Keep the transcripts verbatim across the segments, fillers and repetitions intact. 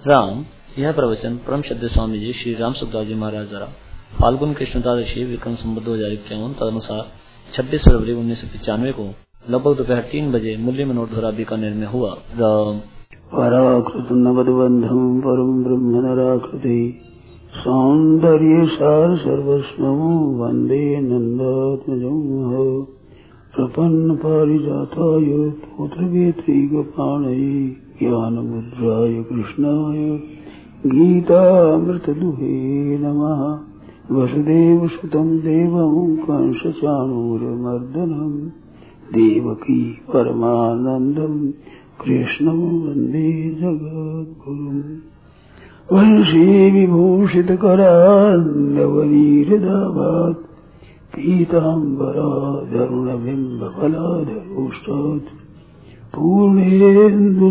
राम। यह प्रवचन परम श्रद्धेय स्वामी जी श्री राम सुखदास जी महाराज द्वारा फाल्गुन कृष्ण द्वादशी विक्रम संवत दो हजार इक्यावन तदनुसार छब्बीस फरवरी उन्नीस सौ पचानवे को लगभग दोपहर तीन बजे मुरली मनोहर धोरा बीकानेर में हुआ। राम। पराकृत नवद्बंधम परम ब्रह्म नराकृति सौंदर्य सार सर्वस्वं वंदे नंदात्मजं प्रपन्न पारिजाताय पुत्रवेत्री गोपाणये ज्ञान मुद्राय कृष्णाय गीतामृतदुहे नमः। वसुदेव सुतं देवं कंसचाणूरमर्दनं देवकी परमानंदं कृष्णं वन्दे जगद्गुरुम्। वंशी विभूषित करान्नवनीरदाभात् पीताम्बराधरुणबिम्बफलाधरोष्टात् पूर्णेन्दु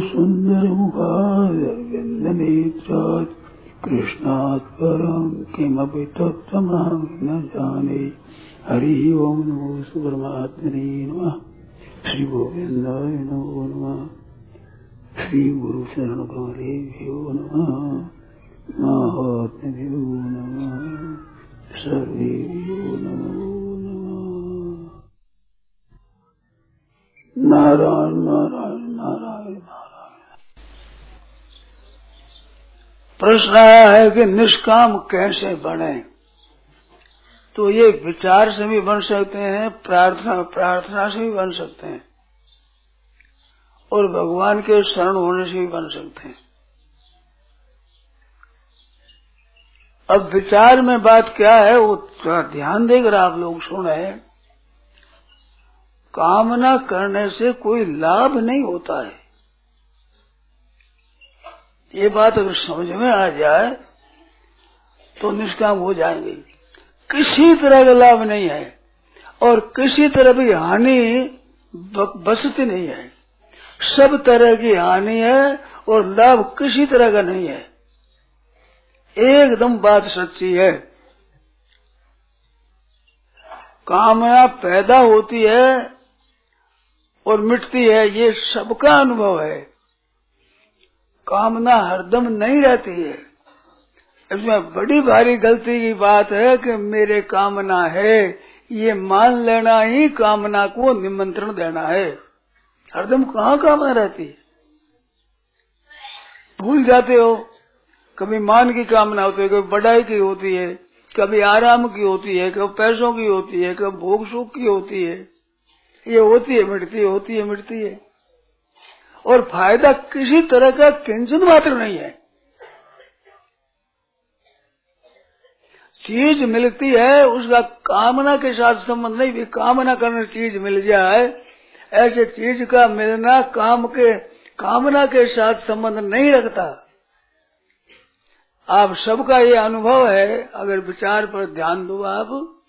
सुन्दरमुखारविन्दनेत्रात् कृष्णात् परं किमपि तत्त्वमहं न जाने। हरि ओम नमो परमात्मने नमः। श्री गोविंदाय नमो नमः। श्री गुरु शरण कमलेभ्यो नमः। महात्म्यो नमः। सर्वेभ्यो नमो नमः। नारायण नारायण नारायण नारायण। प्रश्न है कि निष्काम कैसे बने? तो ये विचार से भी बन सकते हैं, प्रार्थना प्रार्थना से भी बन सकते हैं, और भगवान के शरण होने से भी बन सकते हैं। अब विचार में बात क्या है वो थोड़ा ध्यान देकर आप लोग सुने। कामना करने से कोई लाभ नहीं होता है। ये बात अगर समझ में आ जाए तो निष्काम हो जाएंगे। किसी तरह का लाभ नहीं है और किसी तरह की हानि बसती नहीं है। सब तरह की हानि है और लाभ किसी तरह का नहीं है। एकदम बात सच्ची है। कामना पैदा होती है और मिटती है, ये सबका अनुभव है। कामना हरदम नहीं रहती है। इसमें बड़ी भारी गलती की बात है कि मेरे कामना है, ये मान लेना ही कामना को निमंत्रण देना है। हरदम कहाँ कामना रहती है? भूल जाते हो। कभी मान की कामना होती है, कभी बढ़ाई की होती है, कभी आराम की होती है, कभी पैसों की होती है, कभी भोग सुख की होती है। ये होती है मिटती है, होती है मिटती है, और फायदा किसी तरह का किंचित मात्र नहीं है। चीज मिलती है उसका कामना के साथ संबंध नहीं। भी कामना करने चीज मिल जाए, ऐसे चीज का मिलना काम के कामना के साथ संबंध नहीं रखता। आप सबका ये अनुभव है। अगर विचार पर ध्यान दो आप,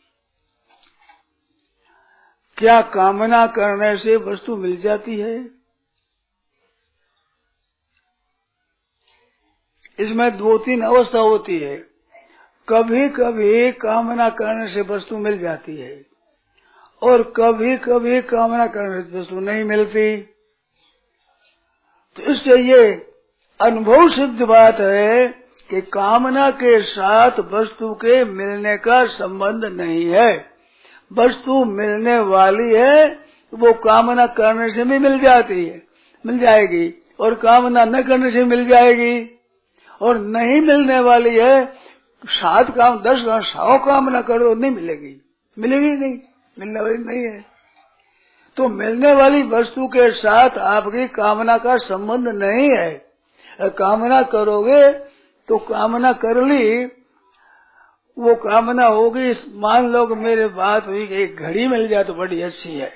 क्या कामना करने से वस्तु मिल जाती है? इसमें दो तीन अवस्था होती है। कभी कभी कामना करने से वस्तु मिल जाती है और कभी कभी कामना करने से वस्तु नहीं मिलती। तो इससे ये अनुभव सिद्ध बात है कि कामना के साथ वस्तु के मिलने का संबंध नहीं है। वस्तु मिलने वाली है, वो कामना करने से भी मिल जाती है, मिल जाएगी, और कामना न करने से मिल जाएगी। और नहीं मिलने वाली है, सात काम दस काम सौ कामना करो नहीं मिलेगी, मिलेगी नहीं, मिलने वाली नहीं है। तो मिलने वाली वस्तु के साथ आपकी कामना का संबंध नहीं है। कामना करोगे तो कामना कर ली, वो कामना होगी। मान लो कि मेरे बात हुई कि एक घड़ी मिल जाए तो बड़ी अच्छी है,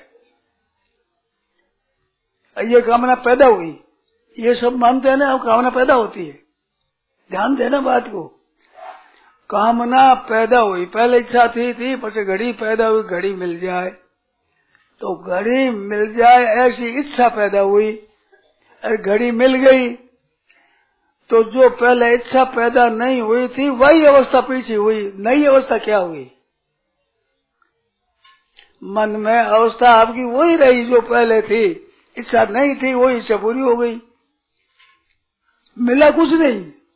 ये कामना पैदा हुई। ये सब मानते हैं ना, अब कामना पैदा होती है। ध्यान देना बात को। कामना पैदा हुई, पहले इच्छा थी थी પછી घड़ी पैदा हुई, घड़ी मिल जाए तो घड़ी मिल जाए ऐसी इच्छा पैदा हुई, और घड़ी मिल गई तो जो पहले इच्छा पैदा नहीं हुई थी वही अवस्था पीछे हुई। नई अवस्था क्या हुई? मन में अवस्था आपकी वही रही जो पहले थी। इच्छा नहीं थी, वही इच्छा पूरी हो गई। मिला कुछ नहीं,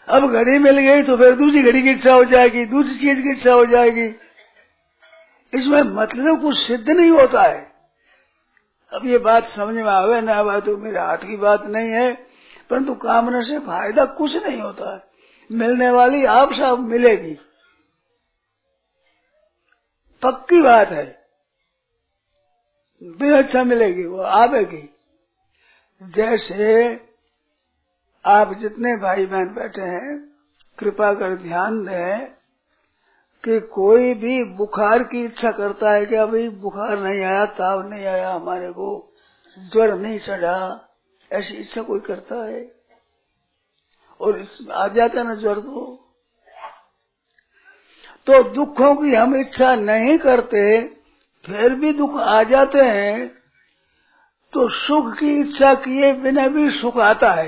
अब घड़ी मिल गई तो फिर दूसरी घड़ी की इच्छा हो जाएगी, दूसरी चीज की इच्छा हो जाएगी। इसमें मतलब कुछ सिद्ध नहीं होता है। अब ये बात समझ में आवे ना आवे तो मेरे हाथ की बात नहीं है, परंतु कामना से फायदा कुछ नहीं होता है। मिलने वाली आप सब मिलेगी, पक्की बात है, भी अच्छा मिलेगी, वो आवेगी। जैसे आप जितने भाई बहन बैठे हैं, कृपा कर ध्यान दें कि कोई भी बुखार की इच्छा करता है कि अभी बुखार नहीं आया, ताव नहीं आया, हमारे को ज्वर नहीं चढ़ा, ऐसी इच्छा कोई करता है? और आ जाता है ना ज्वर तो तो दुखों की हम इच्छा नहीं करते, फिर भी दुख आ जाते हैं, तो सुख की इच्छा किए बिना भी सुख आता है।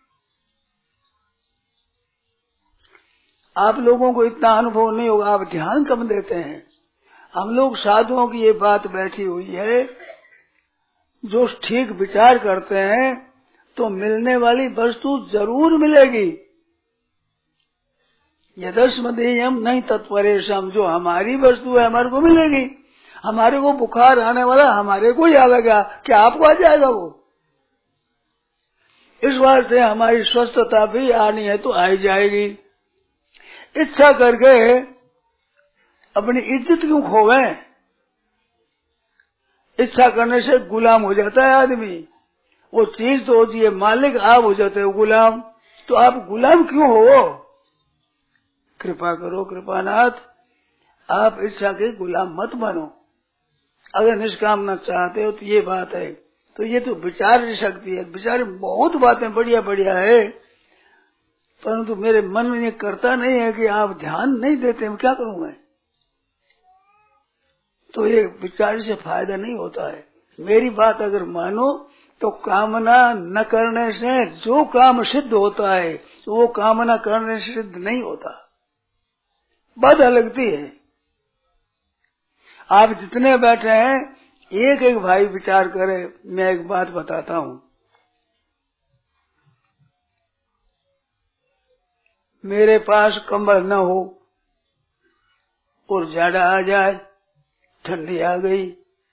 आप लोगों को इतना अनुभव नहीं होगा, आप ध्यान कम देते हैं। हम लोग साधुओं की ये बात बैठी हुई है, जो ठीक विचार करते हैं तो मिलने वाली वस्तु जरूर मिलेगी। यदस्मदेयम नहीं तत्परेशम, जो हमारी वस्तु है हमारे को मिलेगी। हमारे को बुखार आने वाला हमारे को ही आवेगा, क्या आपको आ जाएगा वो? इस वास्ते हमारी स्वस्थता भी आनी है तो आई जाएगी। इच्छा करके अपनी इज्जत क्यों खोवे? इच्छा करने से गुलाम हो जाता है आदमी। वो चीज तो होती है मालिक, आप हो जाते हो गुलाम। तो आप गुलाम क्यों हो? कृपा करो कृपानाथ, आप इच्छा के गुलाम मत बनो। अगर निष्कामना चाहते हो तो ये बात है। तो ये तो विचार शक्ति है, विचार बहुत बातें बढ़िया बढ़िया है, परंतु मेरे मन में ये करता नहीं है कि आप ध्यान नहीं देते, मैं क्या करूं मैं? तो ये विचार से फायदा नहीं होता है। मेरी बात अगर मानो तो कामना न करने से जो काम सिद्ध होता है तो वो कामना करने से सिद्ध नहीं होता, बाधा लगती है। आप जितने बैठे हैं एक एक भाई विचार करे। मैं एक बात बताता हूं, मेरे पास कंबल न हो और जाड़ा आ जाए, ठंडी आ गई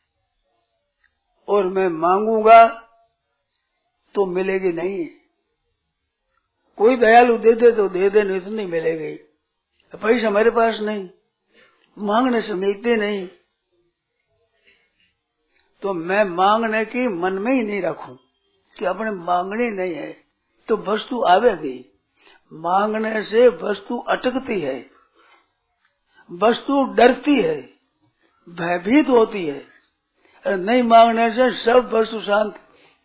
और मैं मांगूंगा तो मिलेगी नहीं। कोई दयालु दे दे तो दे दे, नहीं तो नहीं मिलेगी। पैसा मेरे पास नहीं, मांगने से मिलते नहीं, तो मैं मांगने की मन में ही नहीं रखूं कि अपने मांगनी नहीं है तो वस्तु आवेगी। मांगने से वस्तु अटकती है, वस्तु डरती है, भयभीत होती है। और नहीं मांगने से सब वस्तु शांत।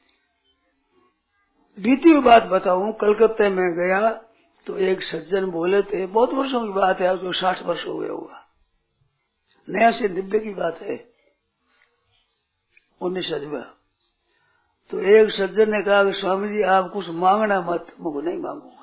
बीती हुई बात बताऊं, कलकत्ते में गया तो एक सज्जन बोले थे, बहुत वर्षों की बात है, जो साठ वर्ष हो गया होगा, नया से निब्बे की बात है, उन्नीस सदवा। तो एक सज्जन ने कहा कि स्वामी जी आप कुछ मांगना मत। मुझे नहीं मांगूंगा।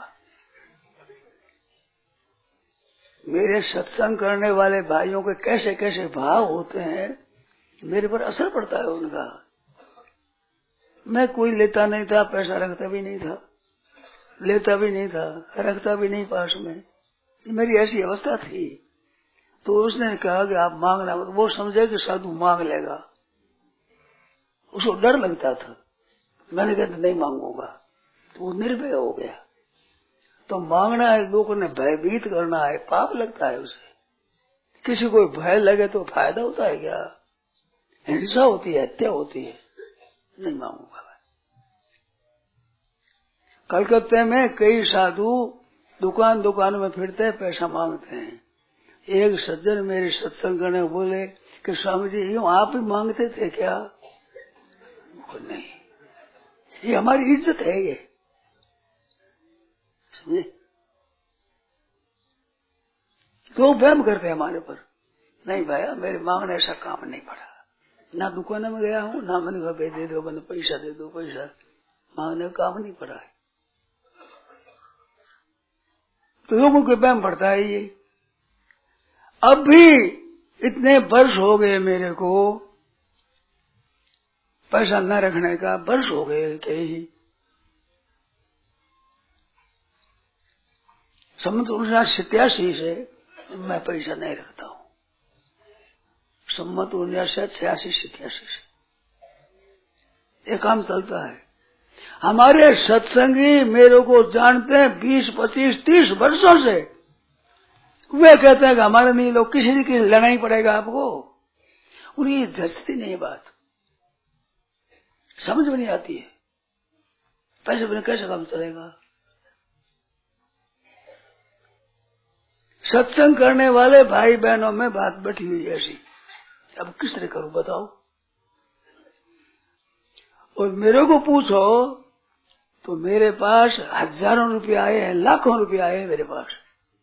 मेरे सत्संग करने वाले भाइयों के कैसे कैसे भाव होते हैं, मेरे पर असर पड़ता है उनका। मैं कोई लेता नहीं था, पैसा रखता भी नहीं था, लेता भी नहीं था, रखता भी नहीं पास में, मेरी ऐसी अवस्था थी। तो उसने कहा कि आप मांगना मत। वो समझे कि साधु मांग लेगा, उसको डर लगता था। मैंने कहा नहीं मांगूंगा, तो वो निर्भय हो गया। तो मांगना है, लोगों ने भयभीत करना है, पाप लगता है उसे। किसी को भय लगे तो फायदा होता है क्या? हिंसा होती है, हत्या होती है। नहीं मांगूंगा। कलकत्ते में कई साधु दुकान दुकान में फिरते हैं, पैसा मांगते हैं। एक सज्जन मेरे सत्संग करने बोले कि स्वामी जी यूं आप ही मांगते थे क्या? नहीं, ये हमारी इज्जत है, ये समझे? तो वहम करते हैं हमारे पर। नहीं भैया, मेरे मांगने ऐसा काम नहीं पड़ा। ना दुकान में गया हूँ, ना मैंने कहा दे दो, मैंने पैसा दे दो, पैसा मांगने का काम नहीं पड़ा है। तो लोगों के वहम पड़ता है ये। अब भी इतने वर्ष हो गए मेरे को पैसा न रखने का, वर्ष हो गए कई। सम्मत उन्नीस सत्यासी से मैं पैसा नहीं रखता हूँ, सम्मत उन्नीस छियासी सत्यासी से ये काम चलता है। हमारे सत्संगी मेरे को जानते हैं बीस पच्चीस तीस वर्षों से, वे कहते हैं कि हमारे नहीं लोग किसी से किसी लेना ही पड़ेगा आपको। उन्हें जचती नहीं बात, समझ में नहीं आती है, पैसे बिना कैसे काम चलेगा। सत्संग करने वाले भाई बहनों में बात बैठी हुई ऐसी, अब किस तरह करूं बताओ। और मेरे को पूछो तो मेरे पास हजारों रुपए आए हैं, लाखों रुपए आए हैं मेरे पास।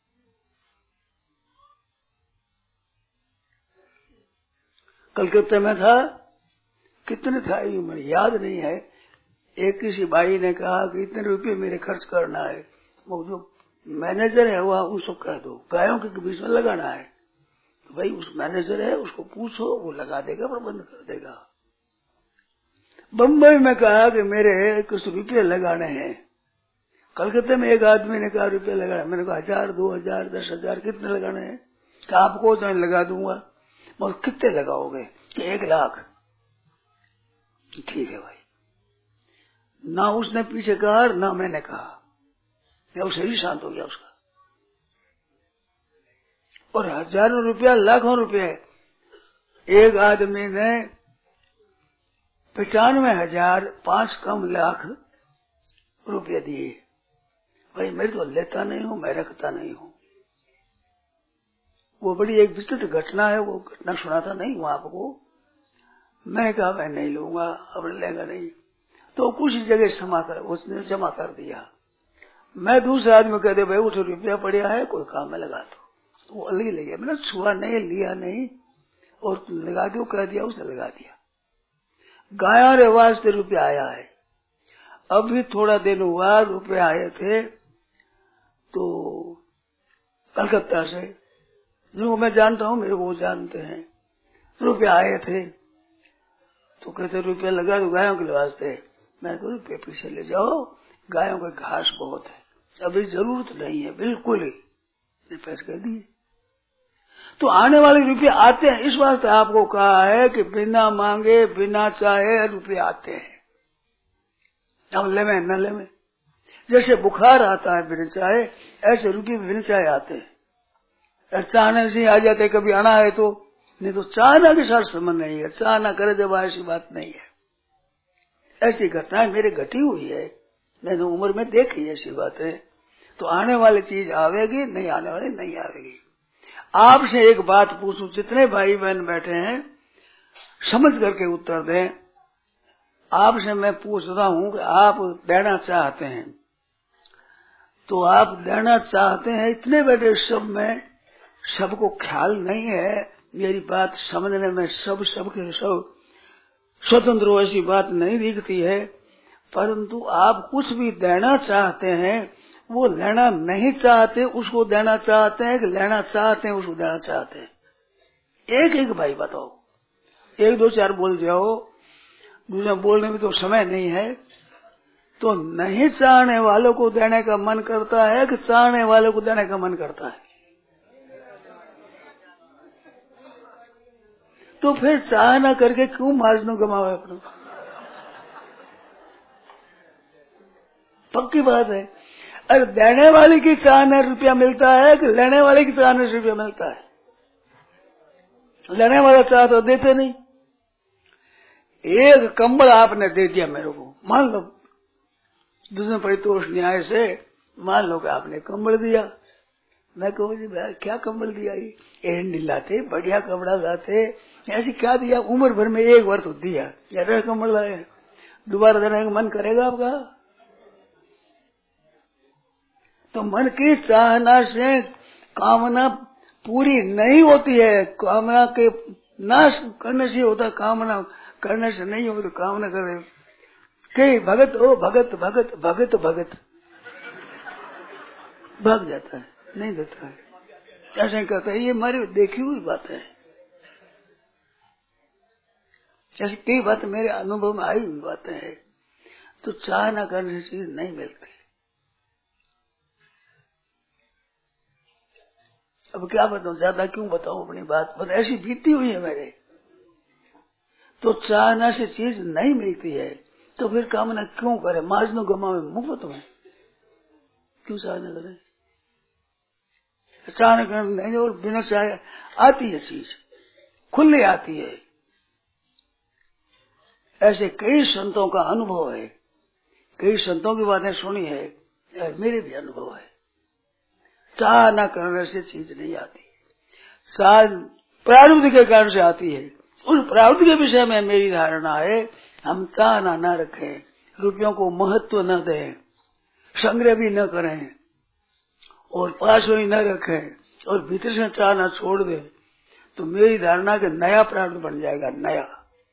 कलकत्ते में था, कितने था ये मुझे याद नहीं है। एक किसी भाई ने कहा कि इतने रुपए मेरे खर्च करना है, वो जो मैनेजर है वह उसको कह दो गायों के बीच में लगाना है। तो भाई उस मैनेजर है उसको पूछो, वो लगा देगा, प्रबंध कर देगा। बम्बई में कहा कि मेरे कुछ रुपये लगाने हैं। कलकत्ते में एक आदमी ने कहा रुपये लगाने, मैंने कहा हजार दो हजार दस हजार कितने लगाने हैं? क्या आपको तो लगा दूंगा। मगर कितने लगाओगे? कि एक लाख। ठीक है भाई। ना उसने पीछे कहा ना मैंने कहा, या उसे भी शांत हो गया उसका। और हजारों रुपया लाखों रुपये एक आदमी ने पचानवे हजार पांच कम लाख रुपये दिए। भाई मैं तो लेता नहीं हूं, मैं रखता नहीं हूं। वो बड़ी एक विचित्र घटना है, वो घटना सुनाता नहीं हूं आपको। मैंने कहा मैं नहीं लूंगा, अब लेगा नहीं। तो कुछ जगह जमा कर, उसने जमा कर दिया। मैं दूसरे आदमी कहते भाई उठ रुपया पड़ा है, कोई काम में लगा दो। वो अलग ही ले गया, मैंने छुआ नहीं, लिया नहीं, और लगा दो कह दिया, उसे लगा दिया। गाया रे वास्ते रुपया आया है। अभी थोड़ा दिन हुआ रुपये आए थे तो कलकत्ता से, जिनको मैं जानता हूँ मेरे को वो जानते हैं, रुपये आए थे तो कहते रुपया लगा दो गायों के वास्ते। मैं कहूँ रुपये पीछे ले जाओ, गायों का घास बहुत है, अभी जरूरत नहीं है बिल्कुल ही, पैसे कह दिए। तो आने वाले रुपये आते हैं, इस वास्ते आपको कहा है कि बिना मांगे बिना चाहे रुपये आते हैं। अब ले में न ले में, जैसे बुखार आता है बिना चाहे, ऐसे रुपये बिना चाहे आते हैं। चाहने से आ जाते, कभी आना है तो, नहीं तो चाहना के साथ संबंध नहीं है। चाहना करे जब ऐसी बात नहीं है। ऐसी घटनाएं मेरे घटी हुई है, मैंने उम्र में देखी ऐसी बातें। तो आने वाली चीज आवेगी, नहीं आने वाली नहीं आवेगी। आपसे एक बात पूछूं, जितने भाई बहन बैठे हैं समझ करके उत्तर दें। आपसे मैं पूछता हूं कि आप देना चाहते हैं तो आप देना चाहते हैं, इतने बैठे सब में सबको ख्याल नहीं है, मेरी बात समझने में सब सबके सब स्वतंत्र हो ऐसी बात नहीं दिखती है। परंतु आप कुछ भी देना चाहते हैं, वो लेना नहीं चाहते उसको देना चाहते हैं, कि लेना चाहते हैं उसको देना चाहते हैं। एक एक भाई बताओ, एक दो चार बोल जाओ, दूसरा बोलने में तो समय नहीं है। तो नहीं चाहने वालों को देने का मन करता है कि चाहने वालों को देने का मन करता है? तो फिर चाह ना करके क्यों माजनो गमावे अपना? पक्की बात है। अरे देने वाले की चाहने रुपया मिलता है कि लेने वाले की चाहने से रुपया मिलता है? लेने वाला चाह तो देते नहीं। एक कंबल आपने दे दिया मेरे को, मान लो दूसरे परितोष न्याय से, मान लो कि आपने कंबल दिया। मैं कहूँ जी भाई क्या कंबल दिया, ये एंडी लाते बढ़िया कपड़ा लाते, ऐसी क्या दिया? उम्र भर में एक बार तो दिया, या कंबल लाए, दोबारा देने का मन करेगा आपका? तो मन की चाहना से कामना पूरी नहीं होती है। कामना के नाश करने से होता, कामना करने से नहीं होता। कामना करे के भगत ओ भगत भगत भगत भगत भाग जाता है, नहीं देता है, ऐसे कहता है। ये हमारी देखी हुई बात है, जैसे कई बात मेरे अनुभव में आई हुई बातें हैं। तो चाह ना करने से चीज नहीं मिलती। अब क्या बताऊं, ज्यादा क्यों बताऊं अपनी बात, बस ऐसी बीती हुई है मेरे। तो चाहना से चीज नहीं मिलती है तो फिर कामना क्यों करे, माजनो गमा में मुफ्त में क्यों चाहना करे। अचानक नहीं, और बिना चाहे आती है चीज, खुले आती है। ऐसे कई संतों का अनुभव है, कई संतों की बातें सुनी है, मेरे भी अनुभव है। चाह न करने से चीज नहीं आती, चाह प्रारब्ध के कारण से आती है। उस प्रारब्ध के विषय में मेरी धारणा है, हम चाह न न रखें, रुपयों को महत्व न दें, संग्रह भी न करें और पास में न रखें और भीतर से चाह न छोड़ दे, तो मेरी धारणा के नया प्रारब्ध बन जाएगा। नया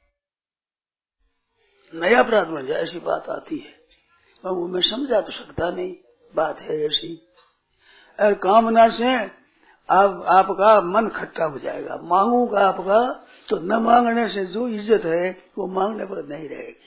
नया प्रारब्ध बन जाए, ऐसी बात आती है। वो मैं समझा तो सकता नहीं, बात है ऐसी। और कामना से आप आपका मन खट्टा हो जाएगा, मांगूंगा आपका, तो न मांगने से जो इज्जत है वो मांगने पर नहीं रहेगी।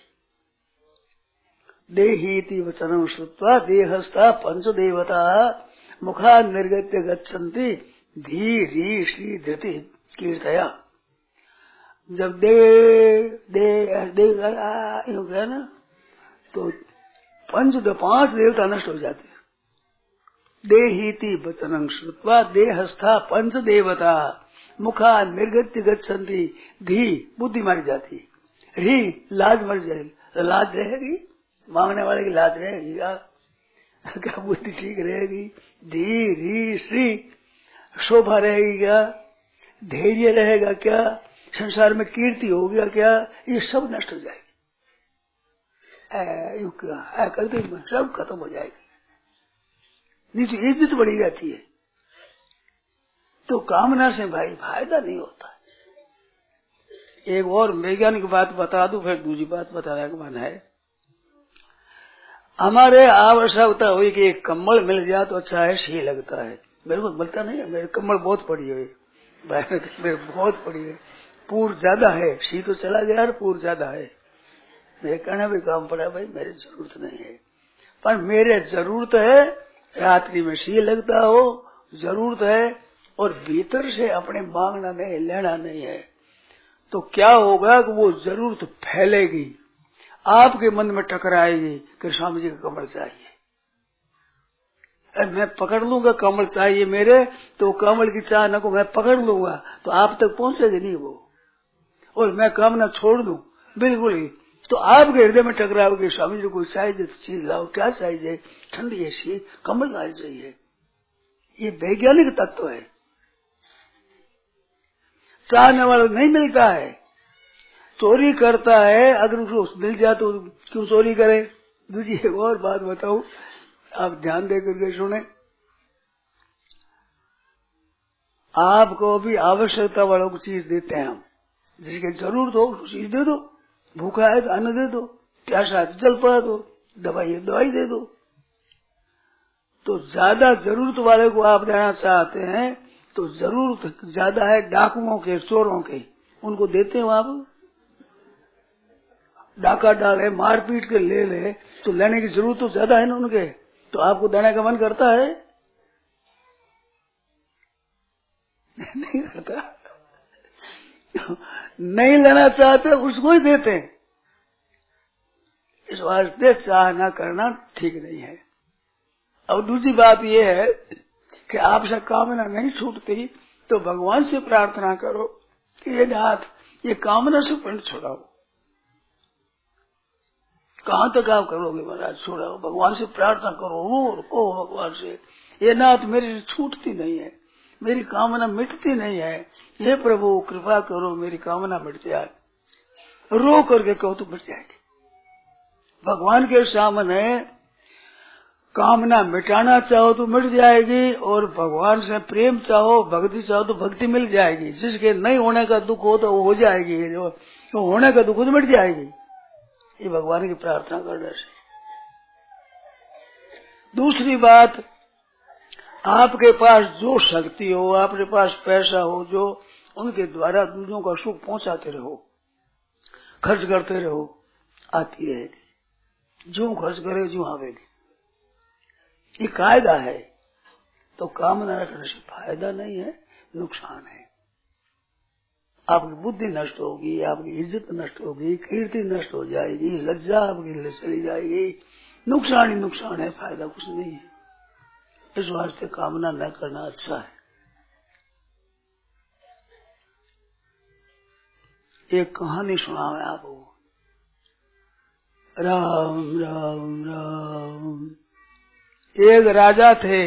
देहीति वचनम श्रुत्वा देहस्था पंचदेवता मुखा निर्गत्य गच्छन्ति धी री श्री धृति कीर्तया। जब दे दे दे यूं कहा ना, तो पंच पांच देवता नष्ट हो जाते हैं। देहीति वचनं श्रुत्वा देहस्था पंच देवता मुखा निर्गत्य गच्छन्ति धी बुद्धि मारी जाती, री लाज मर जाएगी, लाज रहेगी, मांगने वाले की लाज रहेगी क्या, क्या बुद्धि ठीक रहेगी, धी री श्री शोभा रहेगी क्या, धैर्य रहेगा क्या, संसार में कीर्ति हो गया क्या, ये सब नष्ट हो जाएगी। ऐ करते सब खत्म हो जाएगी, नीचे इज्जत बढ़ी जाती है। तो कामना से भाई फायदा नहीं होता। एक और वैज्ञानिक बात बता दूं, फिर दूसरी बात बताने का मन है। हमारे आवश्यकता हुई कि एक कम्बल मिल जाए तो अच्छा है, सही लगता है। मेरे को मिलता नहीं है, मेरे कम्बल बहुत पड़ी है, मेरे बहुत पड़ी है, पूर ज्यादा है, सी तो चला गया और पूर ज्यादा है। मेरे कहना भी काम पड़ा, भाई मेरी जरूरत नहीं है, पर मेरे जरूरत है रात्रि में सी लगता हो, जरूरत है, और भीतर से अपने मांगना नहीं, लेना नहीं है। तो क्या होगा कि वो जरूरत फैलेगी, आपके मन में टकराएगी कि स्वामी जी का कमल चाहिए। मैं पकड़ लूंगा कमल चाहिए मेरे, तो कमल की चाह को मैं पकड़ लूंगा तो आप तक पहुंचेगी नहीं वो, और मैं कामना छोड़ दूं बिल्कुल ही, तो आपके हृदय में टकराओगे, स्वामी जी को चाहिए तो चीज लाओ, क्या चाहिए, ठंडी ऐसी कमल लानी चाहिए। ये वैज्ञानिक तत्व है। चाहने वाला नहीं मिलता है, चोरी करता है, अगर उसको मिल जाए तो क्यों चोरी करे। दूसरी एक और बात बताऊं, आप ध्यान दे करके सुने। आपको भी आवश्यकता वालों को चीज देते हैं हम, जिसकी जरूरत हो उसको चीज दे दो, भूखा है तो अन्न दे दो, प्यासा है तो जल पिला दो, दवाई है दवाई दे दो। तो ज्यादा जरूरत वाले को आप देना चाहते हैं तो जरूरत ज्यादा है डाकुओं के, चोरों के, उनको देते हो आप। डाका डाले, मार पीट के ले ले, तो लेने की जरूरत तो ज्यादा है ना उनके, तो आपको देने का मन करता है नहीं करता। नहीं लेना चाहते उसको ही देते हैं। इस वास्ते चाह न करना ठीक नहीं है। अब दूसरी बात यह है कि आपसे कामना नहीं छूटती तो भगवान से प्रार्थना करो कि ये नाथ ये कामना से पंड छोड़ाओ। कहाँ तक आप करोगे महाराज, छोड़ाओ, भगवान से प्रार्थना करो, रो कहो भगवान से, ये नाथ मेरी छूटती नहीं है, मेरी कामना मिटती नहीं है, हे प्रभु कृपा करो मेरी कामना मिट जाए। रो करके कहो तो मिट जाएगी। भगवान के सामने कामना मिटाना चाहो तो मिट जाएगी, और भगवान से प्रेम चाहो, भक्ति चाहो तो भक्ति मिल जाएगी। जिसके नहीं होने का दुख हो तो वो हो जाएगी, जो होने का दुख हो तो मिट जाएगी। ये भगवान की प्रार्थना करने से। दूसरी बात, आपके पास जो शक्ति हो, आपके पास पैसा हो, जो उनके द्वारा दूसरों का सुख पहुंचाते रहो, खर्च करते रहो, आती रहेगी। जो खर्च करे जो आवेगी, ये कायदा है। तो कामना रखने से फायदा नहीं है, नुकसान है। आपकी बुद्धि नष्ट होगी, आपकी इज्जत नष्ट होगी, कीर्ति नष्ट हो जाएगी, लज्जा आपकी चली जाएगी, नुकसान ही नुकसान है, फायदा कुछ नहीं है। इस वास्ते कामना न करना अच्छा है। एक कहानी सुना मैं आपको। राम राम राम। एक राजा थे,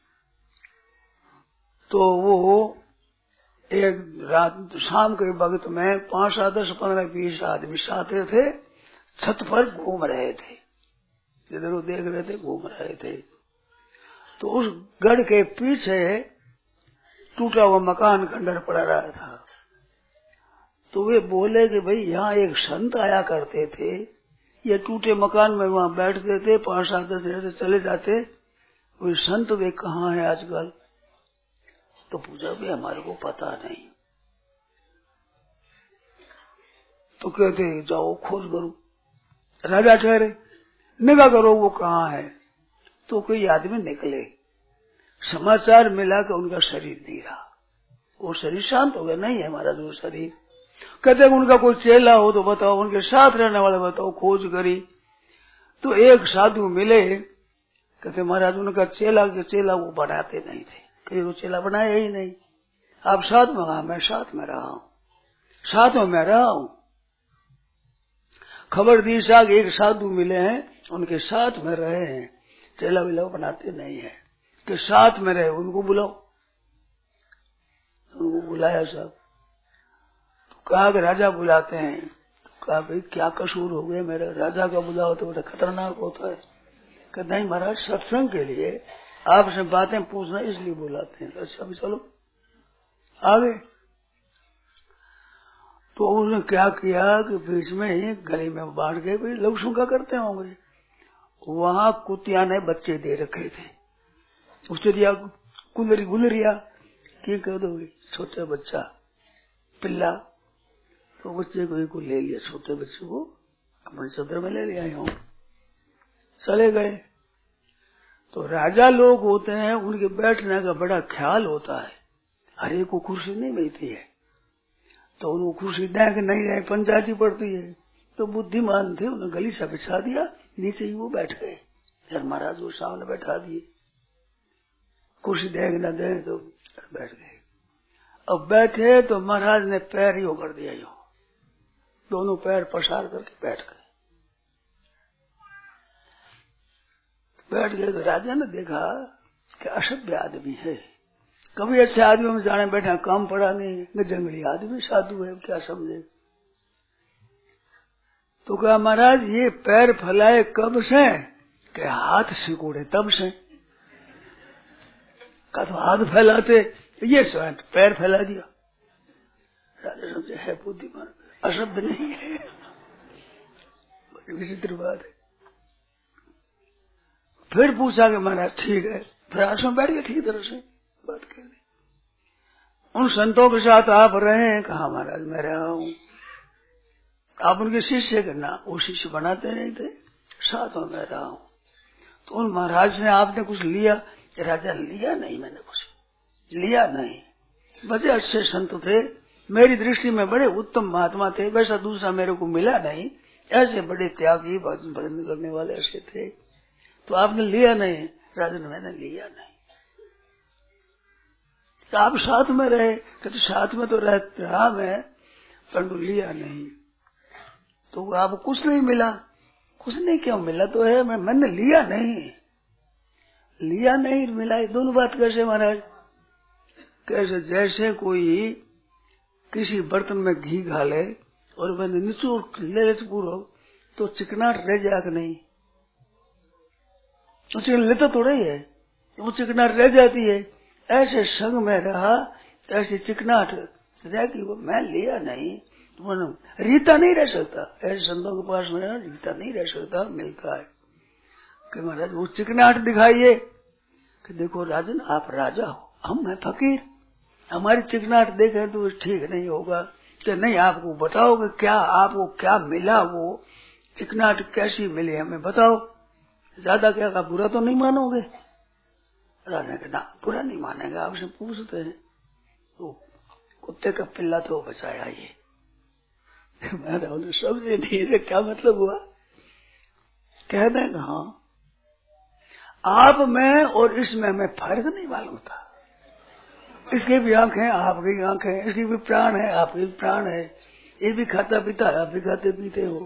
तो वो एक रात शाम के वक्त में पांच सात दस पंद्रह बीस आदमी साथ थे, छत पर घूम रहे थे, जिधर वो देख रहे थे घूम रहे थे। तो उस गढ़ के पीछे टूटा हुआ मकान खंडर पड़ा रहा था। तो वे बोले कि भाई यहाँ एक संत आया करते थे, ये टूटे मकान में वहाँ बैठते थे, पांच सात दस जैसे चले जाते, वे संत वे कहाँ है आजकल? तो पूछा भी हमारे को पता नहीं। तो कहते जाओ खोज करो। राजा ठहरे, निगाह करो वो कहाँ है। तो कोई आदमी निकले, समाचार मिला कि उनका शरीर नहीं रहा, वो शरीर शांत हो गया, नहीं है हमारा जो शरीर। कहते उनका कोई चेला हो तो बताओ, उनके साथ रहने वाले बताओ। खोज करी तो एक साधु मिले, कहते महाराज उनका चेला के चेला वो बनाते नहीं थे, कहीं वो चेला बनाया ही नहीं। आप साथ में रहा, मैं साथ में रहा हूँ, साथ में मैं रहा हूँ। खबर दी साग एक साधु मिले हैं, उनके साथ में रहे हैं, चेला विला बनाते नहीं है, कि साथ में रहे, उनको बुलाओ। उनको बुलाया सब। तो कहा कि राजा बुलाते हैं। तो कहा भाई क्या कसूर हो गया मेरा, राजा का बुलाओ तो बड़ा खतरनाक होता है। कहते नहीं महाराज सत्संग के लिए आपसे बातें पूछना इसलिए बुलाते हैं। अच्छा भी चलो आगे। तो उन्होंने क्या किया कि बीच में ही गली में बांट गए, भाई लोग सुनका करते होंगे। वहां कुतिया ने बच्चे दे रखे थे, उससे दिया गुलरी गुलरिया की कह दो, छोटे बच्चा पिल्ला। तो बच्चे को एक ले लिया, छोटे बच्चे को अपने सदर में ले लिया हूँ, चले गए। तो राजा लोग होते हैं, उनके बैठने का बड़ा ख्याल होता है, हर एक को कुर्सी नहीं मिलती है, तो उनको कुर्सी दे के नहीं रहे, पंचायती पड़ती है। तो बुद्धिमान थे, उन्हें गली से बिछा दिया, नीचे ही वो बैठ गए। फिर महाराज वो सामने बैठा दिए, कुर्सी दे के न दे तो बैठ गए। अब बैठे तो महाराज ने पैर यो कर दिया, यो दोनों पैर पसार करके बैठ गए। बैठ गए तो राजा ने देखा कि असभ्य आदमी है, कभी अच्छे आदमी में जाने बैठा, काम पड़ा नहीं, जंगली आदमी साधु है, क्या समझे। तो कहा महाराज ये पैर फैलाए कब से? कि हाथ सिकोड़े तब से। कहा तो हाथ फैलाते, ये स्वयं पैर फैला दिया। राजा समझे है बुद्धिमान, अशब्द नहीं है, विचित्र बात है। फिर पूछा कि महाराज ठीक है, फिर आश्रम बैठ गए ठीक तरह से बात कर दी। उन संतों के साथ आप रहे हैं? कहा महाराज मैं रहा हूँ। आप उनके शिष्य करना, वो शिष्य बनाते नहीं थे, साथ में मैं रहा हूँ। तो उन महाराज ने आपने कुछ लिया? राजा लिया नहीं, मैंने कुछ लिया नहीं, बड़े अच्छे संत थे, मेरी दृष्टि में बड़े उत्तम महात्मा थे, वैसा दूसरा मेरे को मिला नहीं, ऐसे बड़े त्यागी भजन करने वाले ऐसे थे। तो आपने लिया नहीं? राजा ने मैंने लिया नहीं। तो आप साथ में रहे? कहते साथ में तो रह रहा मैं, परंतु लिया नहीं। तो आपको कुछ नहीं मिला? कुछ नहीं क्यों मिला तो है, मैं मैंने लिया नहीं, लिया नहीं मिला, ये दोनों बात कैसे महाराज? कैसे जैसे कोई किसी बर्तन में घी घाले और मैंने निचोड़ ले पूरा तो चिकनाट रह जाए कि नहीं? उसे लेता तो रही है, वो चिकनाट रह जाती है। ऐसे संग में रहा, ऐसी चिकनाट रहेगी, वो मैं लिया नहीं, रीता नहीं रह सकता। ऐसे संतों के पास में रीता नहीं रह सकता, मिलता है कि महाराज वो चिकनाट दिखाइए कि देखो राजन आप राजा हो, हम हैं फकीर, हमारी चिकनाट देखे तो ठीक नहीं होगा। कि नहीं आपको बताओगे क्या, आपको क्या मिला, वो चिकनाट कैसी मिली हमें बताओ, ज्यादा क्या का बुरा तो नहीं मानोगे? राजा के ना पूरा नहीं मानेगा, आपसे पूछते हैं तो कुत्ते का पिल्ला तो बचाया ये। मैं तो समझे नहीं ये क्या मतलब हुआ। कह देंगे हाँ, आप में और इसमें हमें फर्क नहीं मालूम था। इसकी भी आंखें आपकी आंखें, इसकी भी प्राण है आपकी भी प्राण है, ये भी खाता पीता है आप भी खाते पीते हो,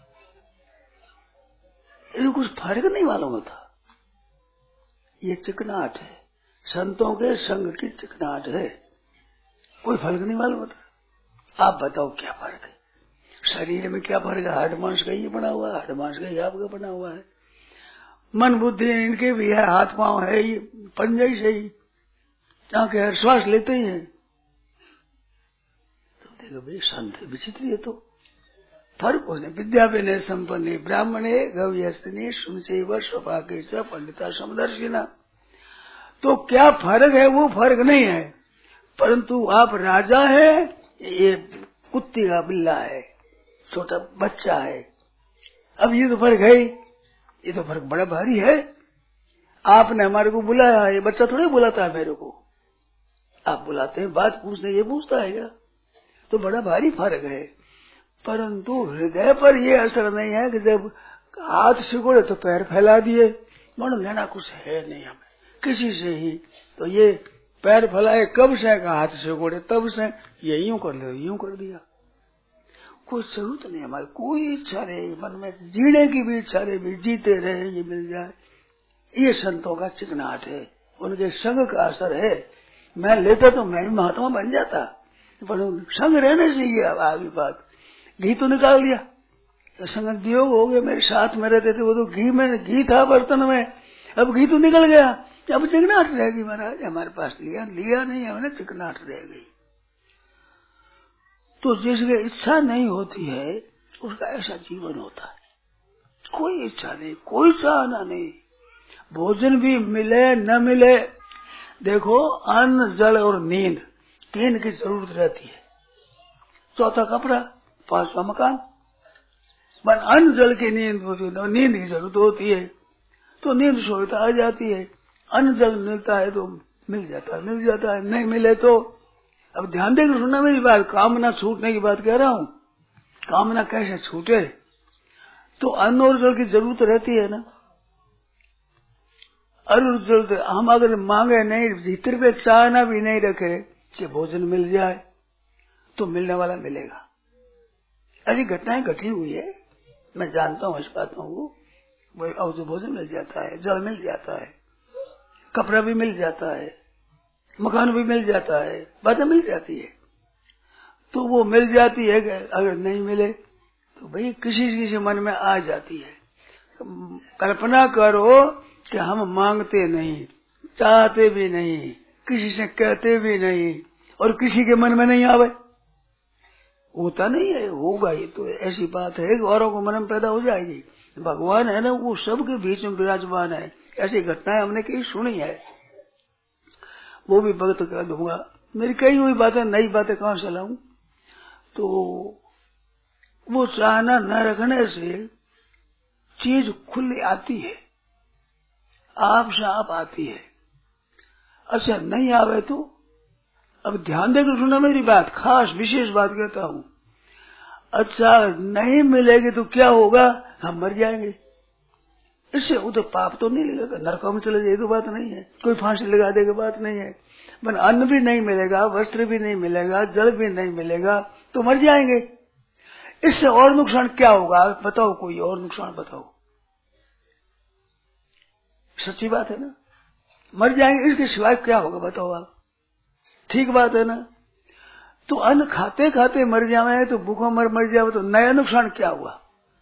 इसको कुछ फर्क नहीं मालूम होता। ये चिकनाहट है, संतों के संग की चिकनाहट है, कोई फर्क नहीं मालूम होता। आप बताओ क्या फर्क है शरीर में, क्या फर्क है? हाड मांस का ही बना हुआ है, हाड मांस का ही आपका बना हुआ है। मन बुद्धि इनके भी है, हाथ पांव है, ये पंजे से ही आंखें श्वास लेते ही हैं। तो देखो भाई संत विचित्र, ये तो फर्क हो जाए। विद्या विनय संपन्ने ब्राह्मणे गव्यस्तिनी सुनचे वर्षपा के च पंडिता समदर्शिना। तो क्या फर्क है? वो फर्क नहीं है, परंतु आप राजा है, ये कुत्ती का बिल्ला है, छोटा बच्चा है। अब ये तो फर्क है, ये तो फर्क बड़ा भारी है। आपने हमारे को बुलाया, ये बच्चा थोड़ी बुलाता है मेरे को, आप बुलाते हैं बात पूछने, ये पूछता है क्या? तो बड़ा भारी फर्क है। परंतु हृदय पर ये असर नहीं है कि जब हाथ सिकोड़े तो पैर फैला दिए, मन लेना कुछ है नहीं हमें किसी से ही। तो ये पैर फैलाए कब से, हाथ सिकोड़े तब से, ये यूं कर ले यूं कर दिया। कोई जरूरत नहीं हमारी, कोई इच्छा नहीं मन में, जीने की भी इच्छा नहीं, भी जीते रहे ये मिल जाए। ये संतों का चिकनाहट है, उनके संग का असर है। मैं लेता तो मैं भी महात्मा बन जाता, पर संग रहने से ये आगे बात। घी तो निकाल दिया, तो संगत वियोग हो गया, मेरे साथ में रहते थे वो तो घी में घी था बर्तन में, अब घी तो निकल गया, अब चिकनाहट रह गई। महाराज हमारे पास लिया लिया नहीं, हमने चिकनाहट रह गई। तो जिसकी इच्छा नहीं होती है उसका ऐसा जीवन होता है, कोई इच्छा नहीं, कोई चाहना नहीं। भोजन भी मिले न मिले, देखो अन्न जल और नींद तीन की जरूरत रहती है, चौथा कपड़ा, पांचवा मकान। पर अन्न जल की नींद होती है, नींद की जरूरत होती है, तो नींद सुविधा आ जाती है। अन्न जल मिलता है तो मिल जाता है, मिल जाता है, नहीं मिले तो। अब ध्यान देकर सुनना मेरी बात, कामना छूटने की बात कह रहा हूँ। कामना कैसे छूटे? तो अन्न और जल की जरूरत रहती है ना। अन्न जल हम अगर मांगे नहीं, भीतर पे चाहना भी नहीं रखे कि भोजन मिल जाए, तो मिलने वाला मिलेगा। ऐसी घटनाएं घटी हुई है, मैं जानता हूँ इस बातों को। और जो भोजन मिल जाता है, जल मिल जाता है, कपड़ा भी मिल जाता है, मकान भी मिल जाता है, बातें मिल जाती है। तो वो मिल जाती है, अगर नहीं मिले तो भाई किसी किसी मन में आ जाती है। कल्पना करो कि हम मांगते नहीं, चाहते भी नहीं, किसी से कहते भी नहीं, और किसी के मन में नहीं आवे, होता नहीं है, होगा। ये तो ऐसी बात है, औरों को मन में पैदा हो जाएगी। भगवान है ना, वो सबके बीच में विराजमान है। ऐसी घटनाएं हमने कई सुनी है, वो भी भक्त कर दूंगा। मेरी कई हुई बातें, नई बातें कहां से लाऊं? तो वो चाहना न रखने से चीज खुली आती है, आप से आप आती है। अच्छा नहीं आवे तो, अब ध्यान देकर सुना मेरी बात, खास विशेष बात कहता हूँ। अच्छा नहीं मिलेगी तो क्या होगा? हम मर जाएंगे। इससे वो तो पाप तो नहीं लगेगा, नरकों में चले जाए तो बात नहीं है, कोई फांसी लगा देगा बात नहीं है। पर अन्न भी नहीं मिलेगा, वस्त्र भी नहीं मिलेगा, जल भी नहीं मिलेगा, तो मर जाएंगे। इससे और नुकसान क्या होगा बताओ? कोई और नुकसान बताओ। सच्ची बात है ना, मर जाएंगे, इसके सिवाय क्या होगा बताओ आप? ठीक बात है ना। तो अन्न खाते खाते मर जावे, तो भूखों मर मर जावे, तो नया नुकसान क्या हुआ?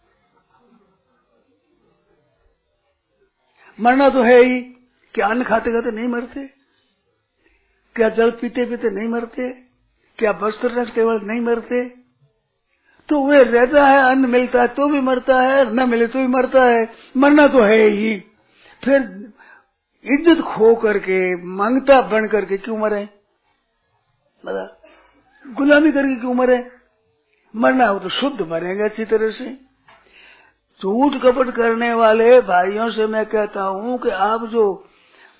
मरना तो है ही। क्या अन्न खाते खाते नहीं मरते? क्या जल पीते पीते नहीं मरते? क्या वस्त्र रखते वक्त नहीं मरते? तो वे रहता है, अन्न मिलता है तो भी मरता है, न मिले तो भी मरता है। मरना तो है ही। फिर इज्जत खो करके, मांगता बन करके क्यों मरे? बता, गुलामी करके क्यों मरे? मरना हो तो शुद्ध मरेंगे अच्छी तरह से। झूठ कपट करने वाले भाइयों से मैं कहता हूं कि आप जो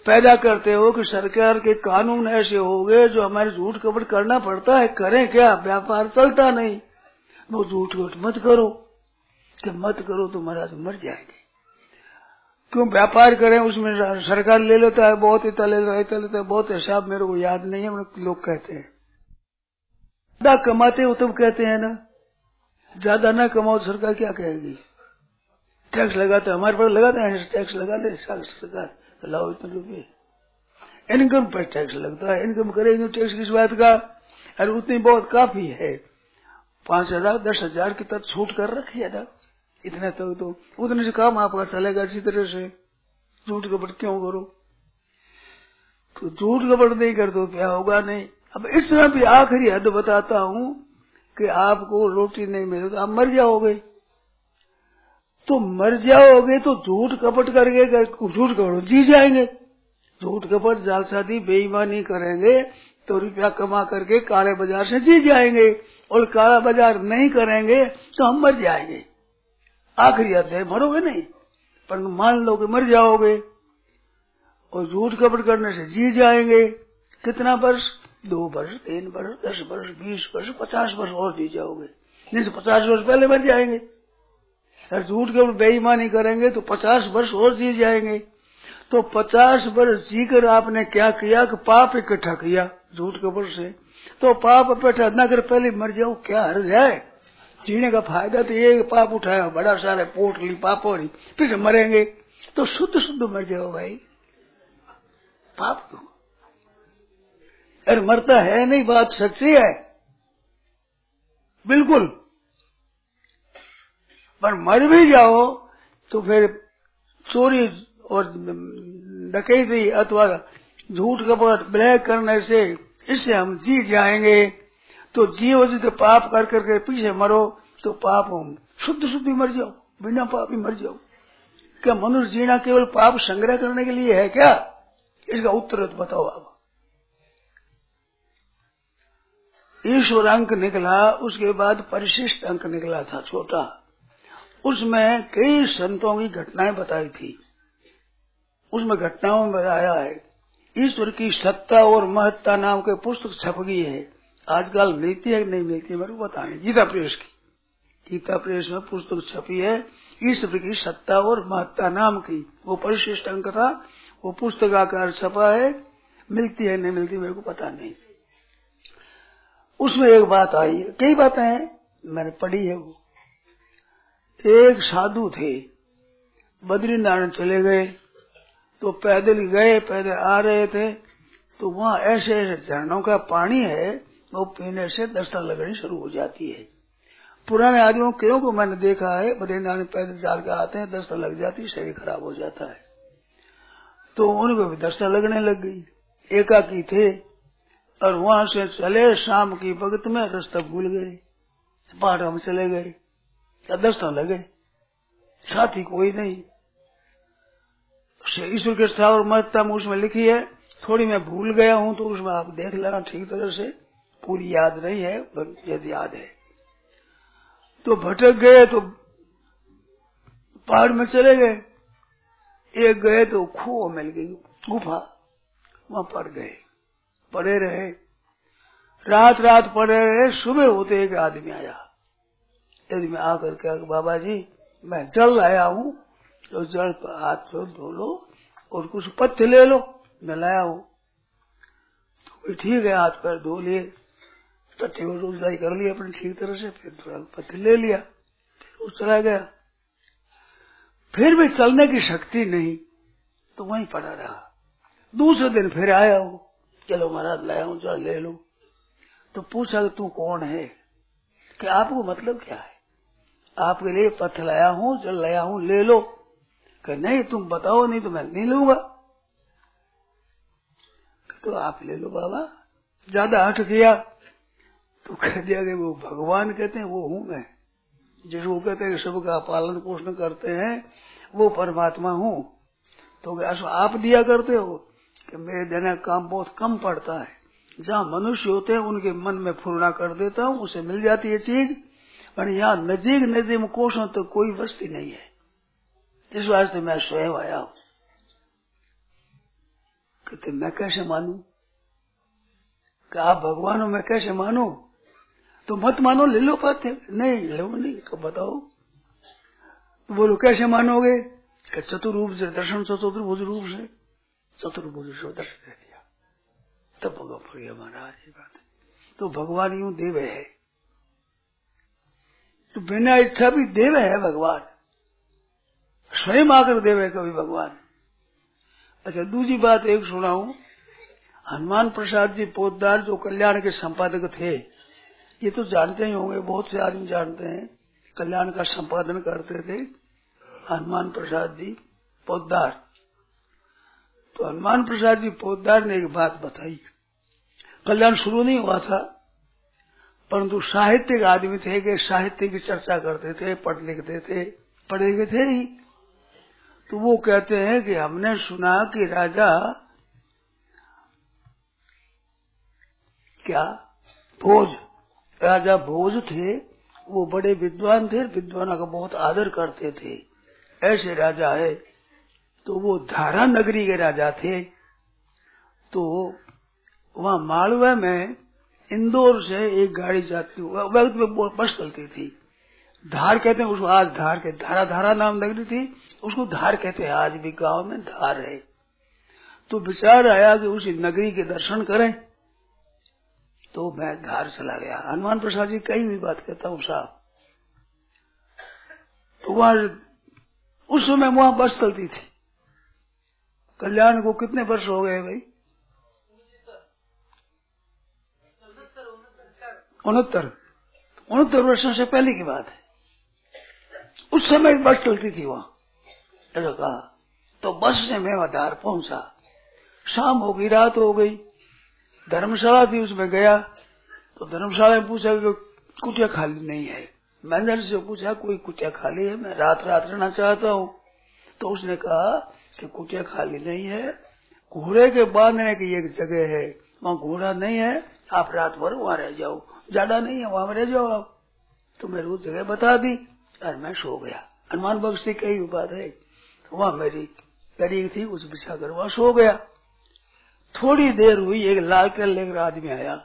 पैदा करते हो कि सरकार के कानून ऐसे हो गए जो हमारे झूठ कपट करना पड़ता है, करें क्या, व्यापार चलता नहीं। वो झूठ कपट मत करो, कि मत करो तो महाराज मर जाएंगे। क्यों व्यापार करें, उसमें सरकार ले लेता है बहुत, इतना ले लेता है, इतना लेता है बहुत, हिसाब मेरे को याद नहीं है, लोग कहते हैं। ज्यादा कमाते हो तब कहते हैं ना, ज्यादा ना कमाओ तो सरकार क्या कहेगी, टैक्स लगाते हैं, हमारे पर लगाते हैं टैक्स लगा ले सरकार, लाओ इतने रुपये, इनकम पर टैक्स लगता है, इनकम करेंगे टैक्स किस बात का, अरे उतनी बहुत काफी है, पांच हजार दस हजार की तक छूट कर रखी है ना, इतने तक तो, तो उतने से काम आपका चलेगा। इसी तरह से झूठ कपट क्यों करो, तो झूठ कपट नहीं कर दो क्या होगा नहीं। अब इस तरह भी आखिरी हद बताता हूँ कि आपको रोटी नहीं मिले तो आप मर जाओगे, तो मर जाओगे तो झूठ कपट करके झूठ कपट जी जाएंगे, झूठ कपट जालसाजी बेईमानी करेंगे तो रुपया कमा करके काले बाजार से जी जाएंगे, और काला बाजार नहीं करेंगे तो हम मर जाएंगे। आखिरी हद है, मरोगे नहीं पर मान लो कि मर जाओगे, और झूठ कपट करने से जी जाएंगे। कितना वर्ष, दो वर्ष, तीन वर्ष, दस वर्ष, बीस वर्ष, पचास वर्ष और जी जाओगे, नहीं तो पचास वर्ष पहले मर जाएंगे। अगर झूठ कपट बेईमानी करेंगे तो पचास वर्ष और जी जाएंगे। तो पचास वर्ष जीकर आपने क्या किया कि पाप इकट्ठा किया झूठ कपट से, तो पाप इकट्ठा न कर पहले मर जाओ, क्या हर्ज है। जीने का फायदा तो ये पाप उठाया बड़ा सारा पोटली पापों फिर से मरेंगे, तो शुद्ध शुद्ध मर जाओ भाई, पाप क्यों। अरे मरता है नहीं, बात सच्ची है बिल्कुल, पर मर भी जाओ तो फिर चोरी और डकैती अथवा झूठ कपट ब्लैक करने से इससे हम जी जाएंगे। तो जीव जी तो पाप कर करके पीछे मरो तो पाप हम शुद्ध शुद्ध मर जाओ, बिना पाप ही मर जाओ। क्या मनुष्य जीना केवल पाप संग्रह करने के लिए है क्या, इसका उत्तर तो बताओ आप। ईश्वर अंक निकला, उसके बाद परिशिष्ट अंक निकला था छोटा, उसमें कई संतों की घटनाएं बताई थी। उसमें घटनाओं में बताया है ईश्वर की सत्ता और महत्ता नाम के पुस्तक छप गई है, आजकल मिलती है कि नहीं मिलती है मेरे को पता नहीं। गीता प्रेस की, गीता प्रेस में पुस्तक छपी है ईश्वर की सत्ता और महत्ता नाम की, वो परिशिष्ट अंक था, वो पुस्तक आकार छपा है, मिलती है नहीं मिलती मेरे को पता नहीं। उसमें एक बात आई, कई बातें हैं मैंने पढ़ी है। वो एक साधु थे, बद्रीनारायण चले गए, तो पैदल गए, पैदल आ रहे थे, तो वहाँ ऐसे ऐसे झरनों का पानी है, वो पीने से दस्ता लगनी शुरू हो जाती है। पुराने आदमियों क्यों को मैंने देखा है, बद्रीनारायण पैदल चाल के आते हैं, दस्ता लग जाती है, शरीर खराब हो जाता है। तो उनको भी दस्ता लगने लग गई, एकाकी थे, और वहां से चले, शाम की वक्त में रास्ता भूल गए, पहाड़ों में चले गए, दस्ता लगे, साथी कोई नहीं। ईश्वर के स्थावर महत्ता में उसमें लिखी है, थोड़ी मैं भूल गया हूं तो उसमें आप देख लेना ठीक तरह से, पूरी याद नहीं है, यदि याद है तो। भटक गए तो पहाड़ में चले गए, एक गए तो खो मिल गई गुफा, वहां पड़ गए, पड़े रहे, रात रात पड़े रहे। सुबह होते एक आदमी आया, यदि मैं आकर के बाबा जी मैं जल लाया हूँ, तो जल पर हाथ से धो लो और कुछ पत्ते ले लो, मैं लाया हूँ। तो ठीक है, हाथ पैर धो लिए, टट्टी को रोजदारी कर लिया अपनी ठीक तरह से, फिर थोड़ा पत्ते ले लिया, फिर वो चला गया। फिर भी चलने की शक्ति नहीं, तो वहीं पड़ा रहा। दूसरे दिन फिर आया हूँ, चलो महाराज लाया हूँ, जल ले लो। तो पूछा कि तू कौन है, कि आपको मतलब क्या है, आपके लिए पत्थर लाया हूँ, जल लाया हूँ, ले लो। कि नहीं तुम बताओ, नहीं तो मैं नहीं लूंगा। तो आप ले लो बाबा। ज्यादा हट गया तो कह दिया कि वो भगवान कहते हैं, वो हूं मैं, जिसको कहते हैं सबका पालन पोषण करते हैं, वो परमात्मा हूँ। तो ऐसा आप दिया करते हो कि मेरे देने का काम बहुत कम पड़ता है, जहाँ मनुष्य होते हैं उनके मन में फुरना कर देता हूँ, उसे मिल जाती है चीज, पर यहाँ नजीक नजीक में कोसों तो कोई वस्ती नहीं है, इस वास्ते मैं स्वयं आया हूँ। कहते मैं कैसे मानू, कि आप भगवान हो मैं कैसे मानू, तो मत मानो ले लो पाते, नहीं लो नहीं, तो बताओ। तो बोलो कैसे मानोगे, कि चतुर्रूप से दर्शन, चतुर्भुज रूप से, चतुर्भुज से दर्शन दे दिया, तब भगवान महाराज बात। तो भगवान यूं देव है, तो बिना इच्छा भी देव है भगवान, स्वयं आकर देव है कभी भगवान। अच्छा दूसरी बात एक सुनाऊं, हनुमान प्रसाद जी पोद्दार जो कल्याण के संपादक थे, ये तो जानते ही होंगे, बहुत से आदमी जानते हैं, कल्याण का संपादन करते थे हनुमान प्रसाद जी पोद्दार। तो हनुमान प्रसाद जी पोद्दार ने एक बात बताई, कल्याण शुरू नहीं हुआ था, परंतु साहित्यिक आदमी थे कि साहित्य की चर्चा करते थे, पढ़ लिखते थे, पढ़े लिखे थे ही। तो वो कहते हैं कि हमने सुना कि राजा क्या भोज, राजा भोज थे, वो बड़े विद्वान थे, विद्वानों का बहुत आदर करते थे, ऐसे राजा है। तो वो धारा नगरी के राजा थे। तो वहाँ मालवा में इंदौर से एक गाड़ी जाती, वक्त में बस चलती थी, धार कहते हैं उसको, आज धार के, धारा धारा नाम नगरी थी, उसको धार कहते हैं, आज भी गांव में धार है। तो विचार आया कि उसी नगरी के दर्शन करें, तो मैं धार चला गया। हनुमान प्रसाद जी कई भी बात कहता हूँ साहब। तो वहां उस समय वहां बस चलती थी। कल्याण को कितने वर्ष हो गए भाई? उनहत्तर उनहत्तर वर्षों से पहले की बात है। उस समय बस चलती थी वहां, ऐसा कहा। तो बस से मैं धार पहुंचा, शाम हो गई, रात हो गई, धर्मशाला थी उसमें गया। तो धर्मशाला में पूछा कि कुटिया खाली नहीं है। मैनेजर से पूछा कोई कुटिया खाली है, मैं रात रात रहना चाहता हूँ। तो उसने कहा कि कुटिया खाली नहीं है, घोड़े के बांधने की एक जगह है, वहाँ घोड़ा नहीं है, आप रात भर वहाँ रह जाओ, ज्यादा नहीं है वहाँ रह जाओ आप। तो मेरे वो जगह बता दी और मैं सो गया। हनुमान बख्श से कई बात है। तो वहाँ मेरी गरीब थी, उस बिछा कर वहाँ सो गया। थोड़ी देर हुई, एक लाल कल लेकर आदमी आया,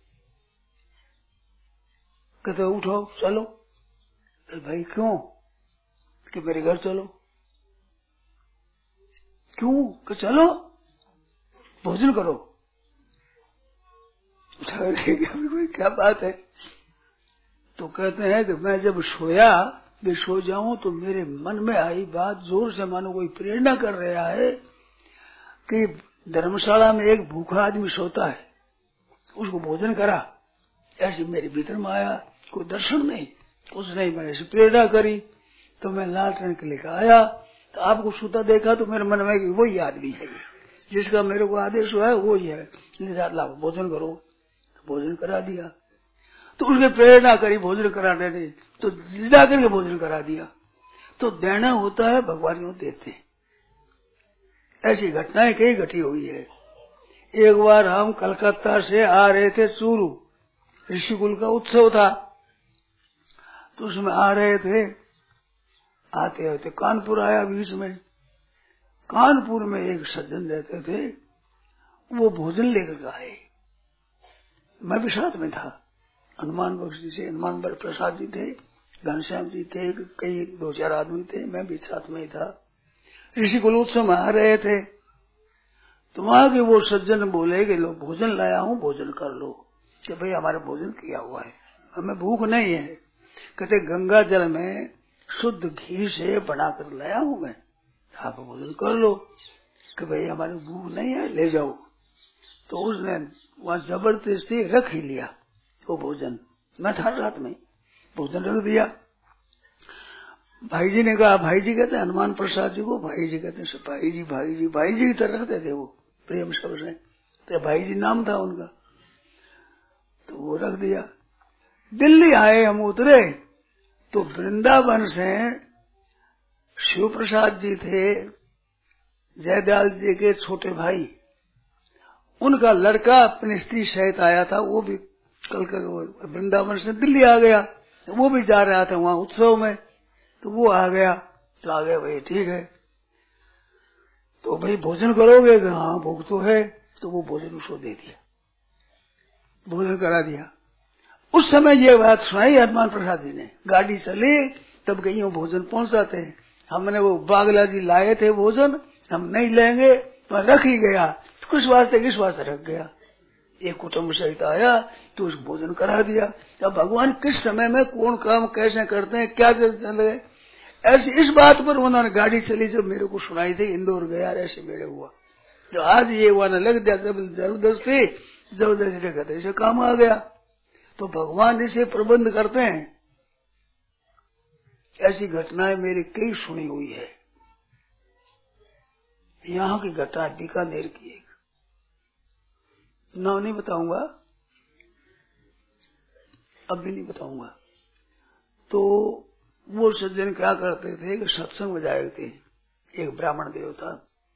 कहते उठो चलो। भाई क्यों? कि मेरे घर चलो। क्यों? कि चलो भोजन करो। क्या बात है? तो कहते हैं कि मैं जब सोया, मैं सो जाऊं तो मेरे मन में आई बात, जोर से मानो कोई प्रेरणा कर रहा है कि धर्मशाला में एक भूखा आदमी सोता है, उसको भोजन करा। ऐसे मेरे भीतर में आया, कोई दर्शन नहीं, कुछ नहीं, मैंने ऐसी प्रेरणा करी। तो मैं लालटेन के लेकर आया, तो आपको सोता देखा तो मेरे मन में वही आदमी है जिसका मेरे को आदेश हुआ है, वही है, लाओ भोजन करो। तो भोजन करा दिया। तो उसने प्रेरणा करी भोजन कराने ने, तो जिदा करके भोजन करा दिया। तो देना होता है, भगवान यूं देते। ऐसी घटनाएं कई घटी हुई है। एक बार हम कलकत्ता से आ रहे थे चूरू, ऋषिकुल का उत्सव था, तो उसमें आ रहे थे। आते आते कानपुर आया बीच में। कानपुर में एक सज्जन रहते थे, वो भोजन लेकर आए, मैं भी साथ में था। हनुमान बख्श जी से, हनुमान प्रसाद जी थे, घनश्याम जी थे, कई दो चार आदमी थे, मैं भी साथ में ही था। ऋषिकुल उत्सव में आ रहे थे। तो वहां के वो सज्जन बोले कि लो भोजन लाया हूँ, भोजन कर लो। कि भाई हमारे भोजन किया हुआ है, हमें भूख नहीं है। कहते गंगा जल में शुद्ध घी से बनाकर लाया हूँ मैं, आप भोजन कर लो। कि भाई हमारी भूख नहीं है, ले जाओ। तो उसने वहां जबरदस्ती रख ही लिया वो भोजन। मैं था रात में, भोजन रख दिया। भाई जी ने कहा, भाई जी कहते हनुमान प्रसाद जी को भाई जी कहते हैं, भाई जी भाई जी भाई जी की तरह रखते थे वो प्रेम से, तो भाई जी नाम था उनका। तो वो रख दिया। दिल्ली आए हम, उतरे तो वृंदावन से शिव प्रसाद जी थे, जयदयाल जी के छोटे भाई, उनका लड़का अपनी स्त्री सहित आया था। वो भी कलकत्ता वृंदावन से दिल्ली आ गया, वो भी जा रहा था वहां उत्सव में। तो वो आ गया, तो आ गया भाई ठीक है। तो भाई भोजन करोगे? हाँ भूख तो है। तो वो भोजन उसको दे दिया, भोजन करा दिया। उस समय ये बात सुनाई हनुमान प्रसाद जी ने। गाड़ी चली तब कहीं वो भोजन पहुंचाते हैं। हमने वो बागला जी लाए थे भोजन, हम नहीं लेंगे तो रख ही गया। तो किस वास्ते किस वास्ते रख गया? एक कुटुंब सहित आया तो उस भोजन करा दिया। अब भगवान किस समय में कौन काम कैसे करते हैं, क्या चले, ऐसी इस बात पर उन्होंने गाड़ी चली जब मेरे को सुनाई थी, इंदौर गया ऐसे मेरे हुआ। जो आज ये हुआ न लग दिया जब जबरदस्ती जबरदस्ती कहते इसे काम आ गया। तो भगवान इसे प्रबंध करते हैं। ऐसी घटनाएं मेरी कई सुनी हुई है। यहाँ की घटना बीकानेर की एक, नाम नहीं बताऊंगा, अब भी नहीं बताऊंगा। तो वो सज्जन क्या करते थे कि सत्संग में जाए थे, एक ब्राह्मण देवता।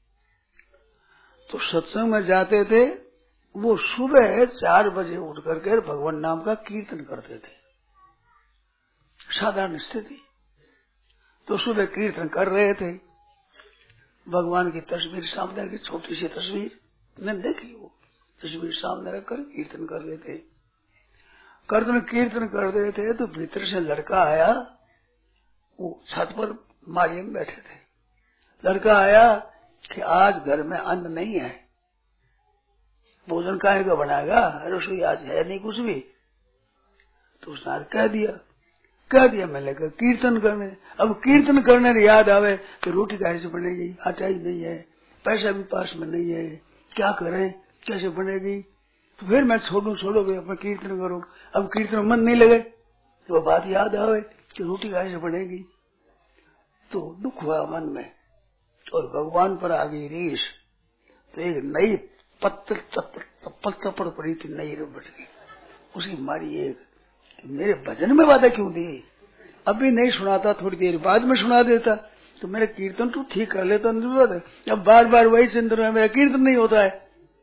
तो सत्संग में जाते थे, वो सुबह चार बजे उठ करके भगवान नाम का कीर्तन करते थे। साधारण स्थिति। तो सुबह कीर्तन कर रहे थे, भगवान की तस्वीर सामने की छोटी सी तस्वीर मैंने देखी, वो तस्वीर सामने रखकर कीर्तन कर रहे थे। कीर्तन कीर्तन कर रहे थे तो भीतर से लड़का आया, वो छत पर माली में बैठे थे। लड़का आया कि आज घर में अन्न नहीं है, भोजन काहे का बनाएगा, रसोई आज है नहीं कुछ भी। तो उसने कह दिया कह दिया मैं लेकर कीर्तन करने। अब कीर्तन करने याद आवे कि रोटी कैसे से बनेगी, आटा ही नहीं है, पैसा भी पास में नहीं है, क्या करें, कैसे बनेगी। तो फिर मैं छोड़ू छोड़ोगे अपना कीर्तन करो। अब कीर्तन मन नहीं लगे तो बात याद आवे कि रोटी कैसे बनेगी। तो दुख हुआ मन में और भगवान पर आ गई रीस। तो एक नई पत्थर चप्पल चप्पल पड़ी थी, नई रबड़ की, उसकी मारी एक कि मेरे भजन में बाधा क्यों दी, अभी नहीं सुनाता, थोड़ी देर बाद में सुना देता तो मेरा कीर्तन तो ठीक कर लेता। अब बार बार वही चिंतन में मेरा कीर्तन नहीं होता है,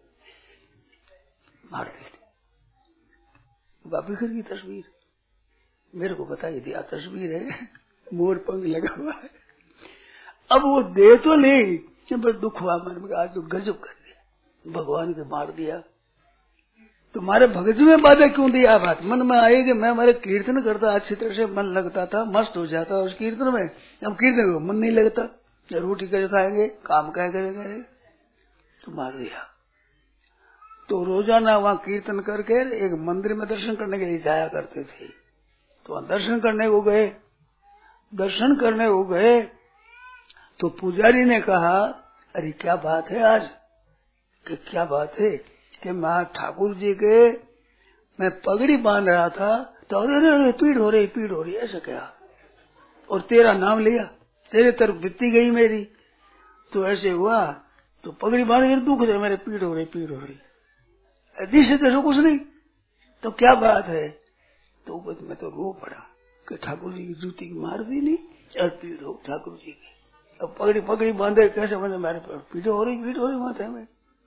मार दी। बाबीकर की तस्वीर मेरे को बताई दिया, तस्वीर है, मोर पंख लगा हुआ है। अब वो दे तो ले, बस दुख हुआ मन में, आज तो गजब कर दिया, भगवान के मार दिया। तुम्हारे भगत में बाधा क्यों दी? बात मन में आई कि मैं मेरे कीर्तन करता, अच्छी तरह से मन लगता था, मस्त हो जाता उस कीर्तन में। अब कीर्तन को मन नहीं लगता, रोटी कैसे खाएंगे, काम कैसे करेंगे, तो मार दिया। तो रोजाना वहाँ कीर्तन करके एक मंदिर में दर्शन करने के लिए जाया करते थे। तो वहाँ दर्शन करने को गए, दर्शन करने को गए तो पुजारी ने कहा अरे क्या बात है आज, कि क्या बात है कि मैं ठाकुर जी के मैं पगड़ी बांध रहा था तो अरे पीड़ हो रही पीड़ हो रही ऐसा क्या, और तेरा नाम लिया, तेरे तरफ बीती गई मेरी, तो ऐसे हुआ तो पगड़ी बांध के दुख है, मेरे पीड़ हो रही पीड़ हो रही, से तो कुछ नहीं, तो क्या बात है। तो बस मैं तो रो पड़ा कि ठाकुर जी की जूती की मार दी नहीं, और पीड़ हो ठाकुर जी की, अब पगड़ी पगड़ी बांधे कैसे बांधे, मेरे पीड़ हो रही पीड़ हो रही माथे में।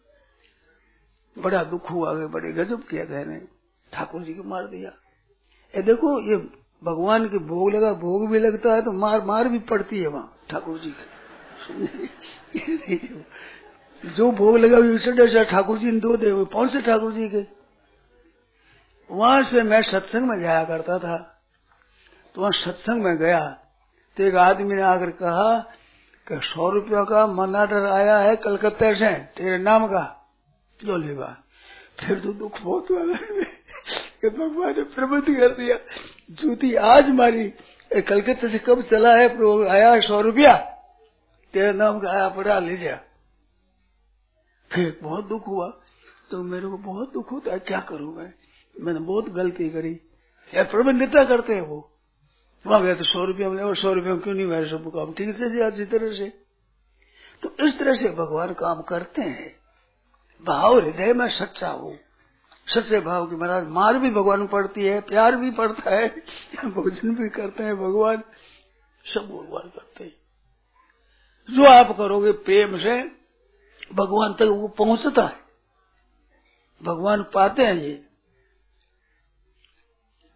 बड़ा दुख हुआ, बड़े गजब किया कहने, ठाकुर जी को मार दिया। ये देखो ये भगवान के भोग लगा, भोग भी लगता है तो मार मार भी पड़ती है वहाँ ठाकुर जी की। जो भोग लगा हुई ठाकुर जी ने दो दे हुए, कौन से ठाकुर जी के। वहां से मैं सत्संग में जाया करता था, तो वहां सत्संग में गया तो एक आदमी ने आकर कहा कि सौ रुपया का मनी ऑर्डर आया है कलकत्ते से तेरे नाम का, जो लेगा। फिर तो दुख बहुत हुआ कि भगवान ने प्रबंध कर दिया, जूती आज मारी, कलकत्ते से कब चला है, आया सौ रुपया तेरे नाम का आया पड़ा, ले जा। फिर बहुत दुख हुआ, तो मेरे को बहुत दुख होता है, क्या करूं मैं, मैंने बहुत गलती करी। यार प्रबंध इतना करते हैं वो, वहां गया तो सौ रुपया मिले, और सौ रुपया क्यों नहीं मैं सब काम ठीक से दिया अच्छी तरह से। तो इस तरह से भगवान काम करते हैं, भाव हृदय में सच्चा हो, सच्चे भाव की महाराज मार भी भगवान पड़ती है, प्यार भी पड़ता है, भोजन भी करते हैं भगवान, सब भगवान करते हैं। जो आप करोगे प्रेम से भगवान तक वो पहुंचता है, भगवान पाते हैं। ये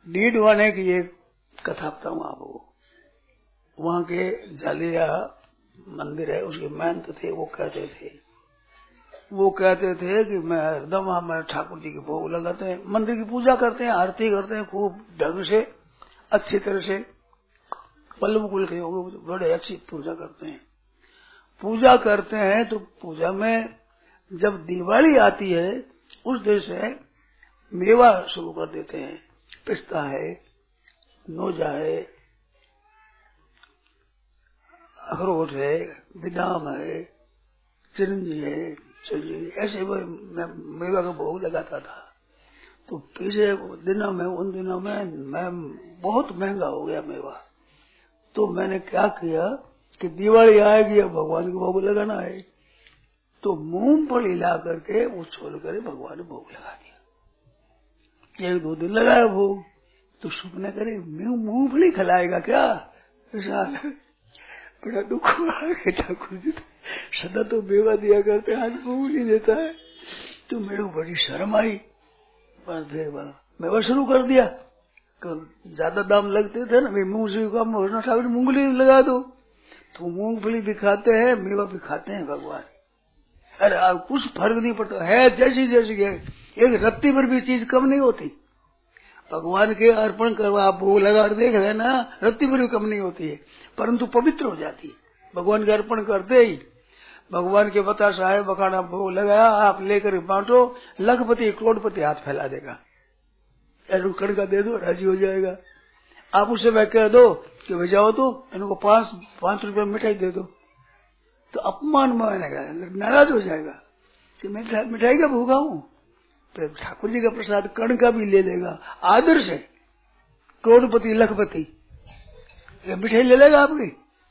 डीडवाने की एक कथा बताऊं आपको। वहां के जालिया मंदिर है उसके महंत थे, वो कहते थे वो कहते थे कि मैं हरदम हमारे ठाकुर जी के भोग लगाते हैं, मंदिर की पूजा करते हैं, आरती करते हैं खूब ढंग से, अच्छी तरह से, पल्लव कुल के होंगे बड़े अच्छी पूजा करते हैं। पूजा करते हैं तो पूजा में जब दिवाली आती है उस दिन से मेवा शुरू कर देते हैं। पिस्ता है, नोजा है, अखरोट है, बादाम है, चिरंजी है, चिरंजी, ऐसे वो मेवा का भोग लगाता था। तो पिछले दिनों में उन दिनों में मैं बहुत महंगा हो गया मेवा, तो मैंने क्या किया कि दिवाली आएगी अब भगवान को भोग लगाना है, तो मूंगफली ला करके वो छोड़ कर भगवान को भोग लगा दिया। एक दो दिन लगाया भोग, तो सुपने करे मूंगफली खिलाएगा क्या, ऐसा बड़ा दुख हुआ कि ठाकुर जी सदा तो मेवा दिया करते, आज मूंगफली देता है। तो मेरे को बड़ी शर्म आई, पर फिर मेवा शुरू कर दिया। ज्यादा दाम लगते थे ना, मुंह से काम होना, ठाकुर मूंगफली लगा दो, तो मूंगफली भी खाते हैं, मेवा भी खाते हैं भगवान। अरे अब कुछ फर्क नहीं पड़ता है, जैसी जैसी है, एक रत्ती पर भी चीज कम नहीं होती। भगवान के अर्पण करवा आप भोग लगा देख रहे ना, रत्ती पर भी कम नहीं होती है, परंतु पवित्र हो जाती है। भगवान के अर्पण करते ही भगवान के बताशा है, बखाना भोग लगाया, आप लेकर बांटो, लखपति करोड़पति हाथ फैला देगा। रुकड़ का दे दो, राजी हो जाएगा। आप उसे वह कह दो कि भेजाओ तो इनको पांच पांच रुपए मिठाई दे दो, तो अपमान मानेगा, नाराज हो जाएगा कि मैं मिठाई का भूखा हूँ। फिर ठाकुर जी का प्रसाद कण का भी ले लेगा आदर से, करोड़पति लखपति मिठाई ले लेगा आपकी।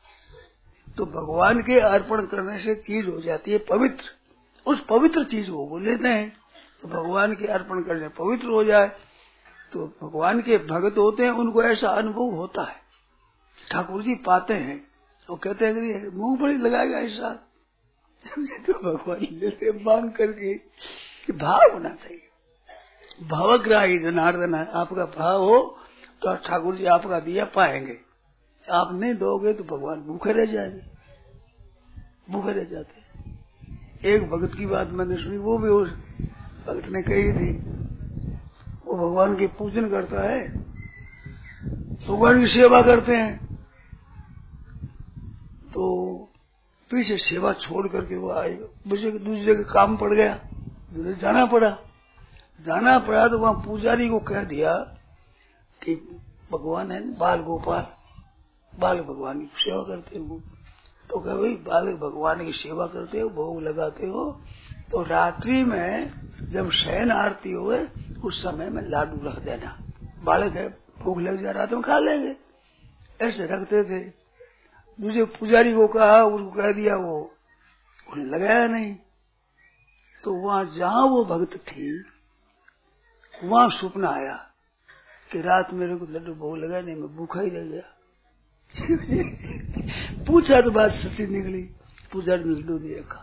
तो भगवान के अर्पण करने से चीज हो जाती है पवित्र, उस पवित्र चीज को वो लेते हैं। तो भगवान के अर्पण करने पवित्र हो जाए, तो भगवान के भक्त होते हैं, उनको ऐसा अनुभव होता है, ठाकुर जी पाते हैं, वो कहते हैं कि मूंगफली लगाएगा ऐसा, तो भगवान लेते मांग करके कि भाव होना चाहिए। भावग्राही जनार्दन है, आपका भाव हो तो ठाकुर जी आपका दिया पाएंगे, आप नहीं दोगे तो भगवान भूखे रह जाएंगे, भूखे रह जाते। एक भक्त की बात मैंने सुनी, वो भी उस भक्त ने कही थी, वो भगवान की पूजन करता है, भगवान की सेवा करते हैं, तो पीछे सेवा छोड़ करके वो आए, मुझे दूसरी जगह काम पड़ गया, जाना पड़ा जाना पड़ा तो वहां पुजारी को कह दिया कि भगवान है बाल गोपाल, बाल भगवान की सेवा करते हो। तो कह भाई बाल भगवान की सेवा करते हो, भोग लगाते हो, तो रात्रि में जब शयन आरती हो उस समय में लाडू रख देना, बालक है भूख लग जा रात में खा लेंगे, ऐसे रखते थे। दूसरे पुजारी को कहा, उसको कह दिया, वो उन्हें लगाया नहीं। तो वहां जहां वो भक्त थी वहां सपना आया कि रात मेरे को लड्डू भोग लगा नहीं, मैं भूखा ही रह गया। पूछा तो बात सच्ची निकली, पुजारी ने लड्डू दिया खा।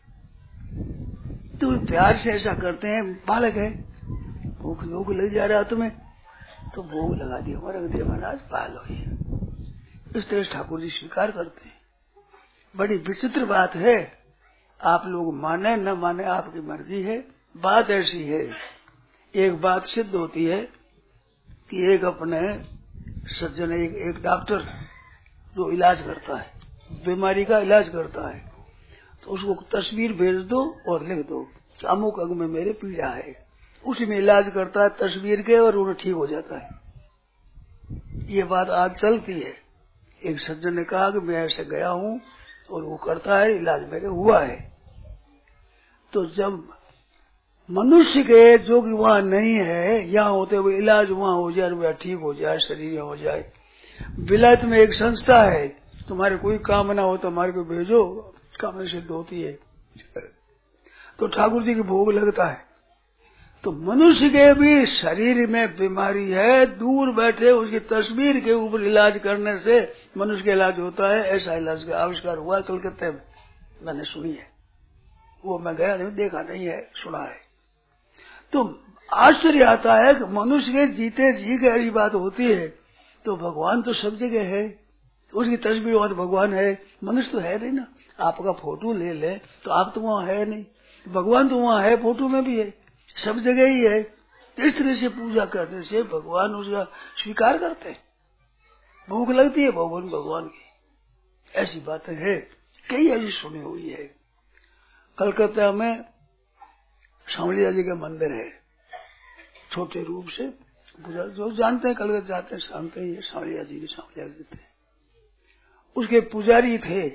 तो प्यार से ऐसा करते हैं, बालक है भूख भूख लग जा रहा तुम्हें, तो भोग लगा दिया, रख दिया, महाराज पाल हो। इस तरह ठाकुर जी स्वीकार करते हैं। बड़ी विचित्र बात है, आप लोग माने न माने आपकी मर्जी है। बात ऐसी है, एक बात सिद्ध होती है कि एक अपने सज्जन, एक, एक डॉक्टर जो इलाज करता है, बीमारी का इलाज करता है, तो उसको तस्वीर भेज दो और लिख दो कि अमुक अंग में मेरे पीड़ा है, उसी में इलाज करता है तस्वीर के, और उन्हें ठीक हो जाता है। ये बात आज चलती है। एक सज्जन ने कहा कि मैं ऐसे गया हूँ और वो करता है, इलाज मेरे हुआ है। तो जब मनुष्य के जो कि वहाँ नहीं है, यहाँ होते हुए इलाज वहाँ हो जाए, वह ठीक हो जाए, शरीर हो जाए। विलायत में एक संस्था है, तुम्हारे कोई काम ना हो तो हमारे को भेजो, काम सिद्ध होती है। तो ठाकुर जी की भोग लगता है। तो मनुष्य के भी शरीर में बीमारी है, दूर बैठे उसकी तस्वीर के ऊपर इलाज करने से मनुष्य का इलाज होता है। ऐसा इलाज का आविष्कार हुआ कलकत्ते में, मैंने सुनी है। वो मैं गया नहीं, देखा नहीं है, सुना है। तो आश्चर्य आता है कि मनुष्य के जीते जी के ऐसी बात होती है, तो भगवान तो सब जगह है, उसकी तस्वीर वहां तो भगवान है, मनुष्य तो है नहीं ना। आपका फोटो ले ले तो आप तो वहां है नहीं, भगवान तो वहां है, फोटो में भी है, सब जगह ही है। इस तरह से पूजा करने से भगवान उसका स्वीकार करते हैं। भूख लगती है भगवान भगवान की, ऐसी बातें है, कई ऐसी सुनी हुई है। कलकत्ता में सांवलिया जी का मंदिर है, छोटे रूप से पूजा, जो जानते हैं कलकत्ता जाते हैं जानते हैं, ये सांवलिया जी के सांवलिया जी थे। उसके पुजारी थे,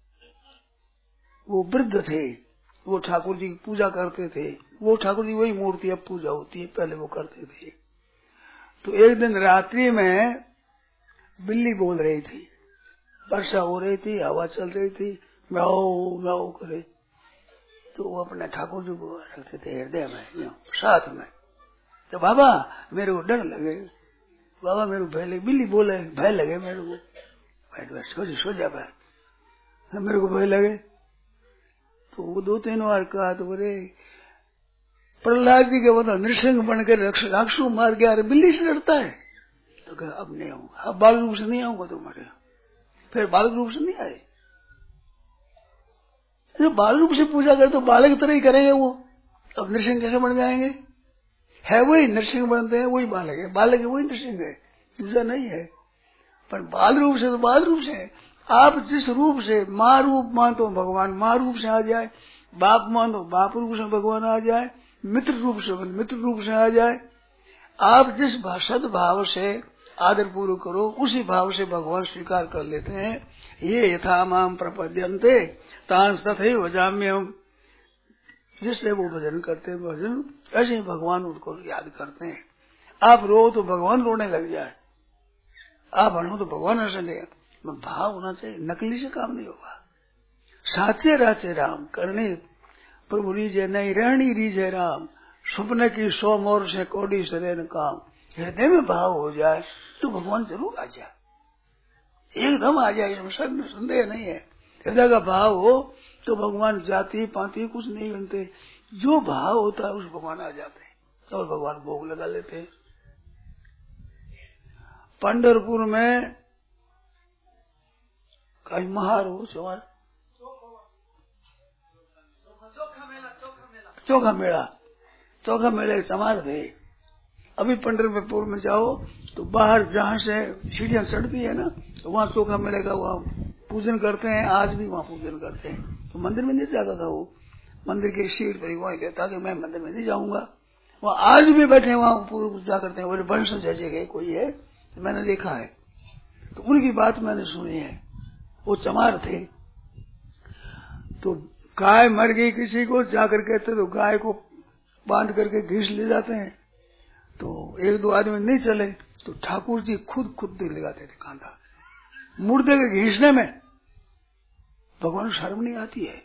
वो वृद्ध थे, वो ठाकुर जी की पूजा करते थे। वो ठाकुर जी वही मूर्ति अब पूजा होती है, पहले वो करते थे। तो एक दिन रात्रि में बिल्ली बोल रही थी, वर्षा हो रही थी, हवा चल रही थी, म्याऊ म्याऊ करे। तो वो अपने ठाकुर जी को रखते थे हृदय में, साथ में। तो बाबा मेरे को डर लगे, बाबा मेरे को भय लगे, बिल्ली बोले भय लगे मेरे को, बैठ बैठ सो सो जा बैठ, मेरे को भय लगे। तो वो दो तीन बार कहा तो बोले प्रहलाद जी के बता नृसिंह बनकर राक्षसों मार गया, अरे बिल्ली से डरता है। तो कहा अब नहीं आऊंगा, अब बाल रूप से नहीं आऊंगा तुम्हारे। फिर बालक रूप से नहीं आए। तो बाल रूप से पूजा करे तो बालक तरह ही करेंगे वो, अब नृसिंह कैसे बन जाएंगे? है वही नृसिंह बनते हैं, वही बालक है, बालक है वही नृसिंह है, दूसरा नहीं है। पर बाल रूप से तो बाल रूप से, आप जिस रूप से माँ रूप मानते हो भगवान माँ रूप से आ जाए, बाप मानो बाप रूप से भगवान आ जाए, मित्र रूप से मित्र रूप से आ जाए। आप जिस सद भाव से आदर पूर्व करो, उसी भाव से भगवान स्वीकार कर लेते हैं। ये यथा माम प्रपद्यन्ते तांस तथैव भजाम्यहम्, जिससे वो भजन करते हैं भजन, ऐसे ही भगवान उनको याद करते हैं। आप रो तो भगवान रोने लग जाए, आप हनो तो भगवान हंसने लगे। भाव होना चाहिए, नकली से काम नहीं होगा। साचे राचे राम करने प्रभु रीजे नहीं, रहनी रीजे राम, सुपने की सौ मोर से कोडी सरेन काम। हृदय में भाव हो जाए तो भगवान जरूर आ जाए, एकदम आ जाए, इसमें संदेह नहीं है। हृदय का भाव हो तो भगवान जाति पाति कुछ नहीं बनते, जो भाव होता है उस भगवान आ जाते हैं और भगवान भोग लगा लेते हैं। पंढरपुर में कहीं महार हो चौहान चौखा मेला, चौखा मेले समार थे। अभी पंढरपुर में जाओ तो बाहर जहाँ से सीढ़ियाँ चढ़ती है ना, तो वहाँ चौखा मेले का वहाँ पूजन करते हैं, आज भी वहाँ पूजन करते हैं। तो मंदिर में नहीं जाता था वो, मंदिर की सीट पर वहाँ कहता कि मैं मंदिर में नहीं जाऊंगा, वहाँ आज भी बैठे वहाँ पूजा करते हैं। वो वंश जैसे गए कोई है, तो मैंने देखा है, तो उनकी बात मैंने सुनी है। वो चमार थे, तो गाय मर गई किसी को, जाकर कहते तो गाय को बांध करके घीस ले जाते हैं। तो एक दो आदमी नहीं चले तो ठाकुर जी खुद खुद दे लगाते थे कांधा मुर्दे के घीसने में। भगवान को शर्म नहीं आती है।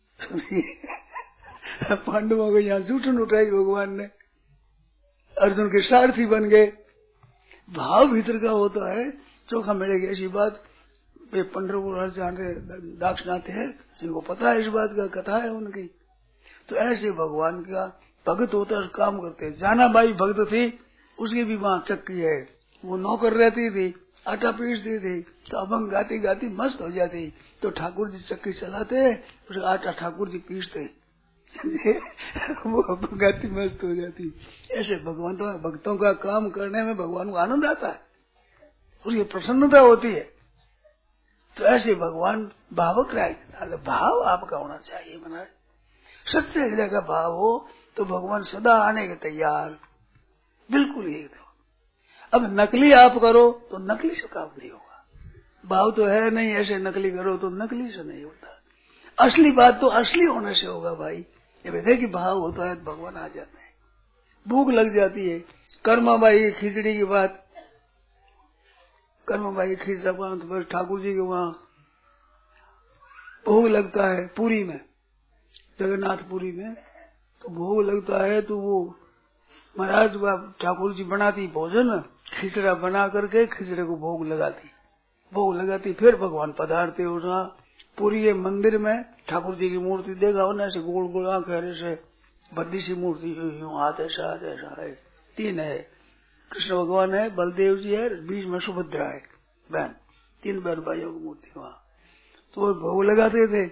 पांडवों को यहाँ जूठन उठाई भगवान ने, अर्जुन के सारथी बन गए। भाव भीतर का होता है। चोखा मिलेगी ऐसी बात वे पंढरपुर जाने दाक्षिणाथ है, जिनको पता है इस बात का, कथा है उनकी। तो ऐसे भगवान का भगत होता है, काम करते हैं। जाना बाई भगत थी, उसकी भी वहां चक्की है, वो नौकर रहती थी, आटा पीसती थी, तो अभंग गाती गाती मस्त हो जाती। तो ठाकुर जी चक्की चलाते, उसका आटा ठाकुर जी पीसते, वो अभंग गाती मस्त हो जाती। ऐसे भगवान तो भक्तों का काम करने में भगवान को आनंद आता है, उसकी प्रसन्नता होती है। तो ऐसे भगवान भावक रहे, भाव आपका होना चाहिए। मना सच्चे हृदय का भाव हो तो भगवान सदा आने के तैयार, बिल्कुल ही। अब नकली आप करो तो नकली से काम नहीं होगा। भाव तो है नहीं, ऐसे नकली करो तो नकली से नहीं होता। असली बात तो असली होने से होगा भाई। जब हृदय की भाव होता है तो भगवान आ जाते हैं, भूख लग जाती है। कर्मा बाई खिचड़ी की बात, कर्मा बाई खिचड़ा तो बस ठाकुर जी के वहां भोग लगता है पुरी में, जगन्नाथपुरी में तो भोग लगता है। तो वो महाराज ठाकुर जी बनाती भोजन, खिचड़ा बना करके खिचड़े को भोग लगाती, भोग लगाती। फिर भगवान पधारते हो पूरी ये मंदिर में। ठाकुर जी की मूर्ति देखा हो ना, ऐसे गोल गोल आंख है, से बद्दी सी मूर्ति, यूं हाथ ऐसा हाथ ऐसा है। तीन है, कृष्ण भगवान है, बलदेव जी है, बीच में सुभद्रा है बहन, तीन बहन भाइयों की मूर्ति वहाँ। तो वो भोग लगाते थे,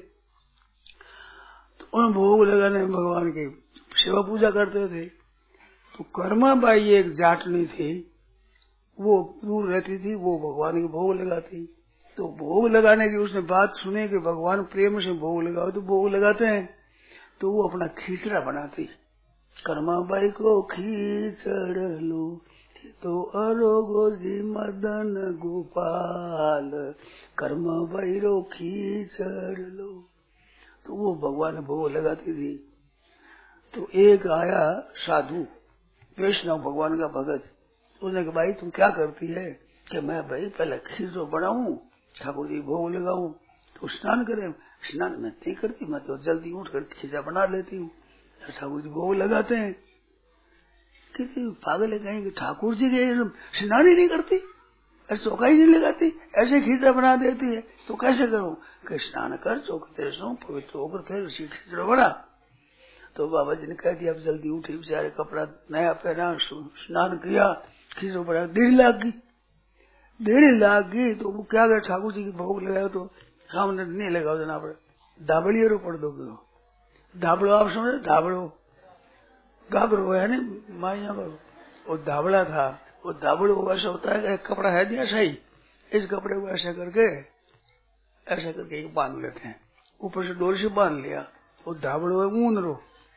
तो उन भोग लगाने में भगवान की सेवा पूजा करते थे। तो कर्माबाई एक जाटनी थी, वो दूर रहती थी, वो भगवान के भोग लगाती। तो भोग लगाने की उसने बात सुनी कि भगवान प्रेम से भोग लगाओ, तो भोग लगाते हैं। तो वो अपना खींचड़ा बनाती, कर्माबाई को खींचड़ लो तो अरोगो जी मदन गोपाल, कर्माबाई रो खींचड़ लो। तो वो भगवान ने भोग लगाती थी। तो एक आया साधु वैष्णव भगवान का भगत, उसने कहा भाई तुम क्या करती है? कि मैं भाई पहले खीर तो बनाऊं, ठाकुर जी भोग लगाऊं, तो स्नान करें। स्नान मैं नहीं करती, मैं तो जल्दी उठ कर खीरा बना लेती हूँ, ठाकुर जी भोग लगाते हैं। किसी पागल है कहीं कि ठाकुर जी के स्नान ही नहीं करती, चौकाई नहीं लगाती, ऐसे खीरा बना देती है, तो कैसे करूं? कि स्नान कर, चौकते सो, पवित्र होकर फिर उसी खीरा बना। तो बाबा जी ने कह दिया अब जल्दी उठी, बेचारे कपड़ा नया पहना, स्नान किया, खीरा बना। देरी लाग गई, देरी लाग गई तो वो क्या करे, ठाकुर जी की भोग लगाया तो सामने नहीं लगाओ जनाब, धाबड़ी पड़ दोगे। धाबड़ो आप समझे, धाबड़ो गागरो है ना माइया को, वो धाबड़ा था। वो धाबड़ो ऐसा होता है कि कपड़ा है दिया सही, इस कपड़े को ऐसा करके ऐसा करके बांध लेते हैं, ऊपर से डोरी से बांध लिया। वो धाबड़ो है ऊन रो,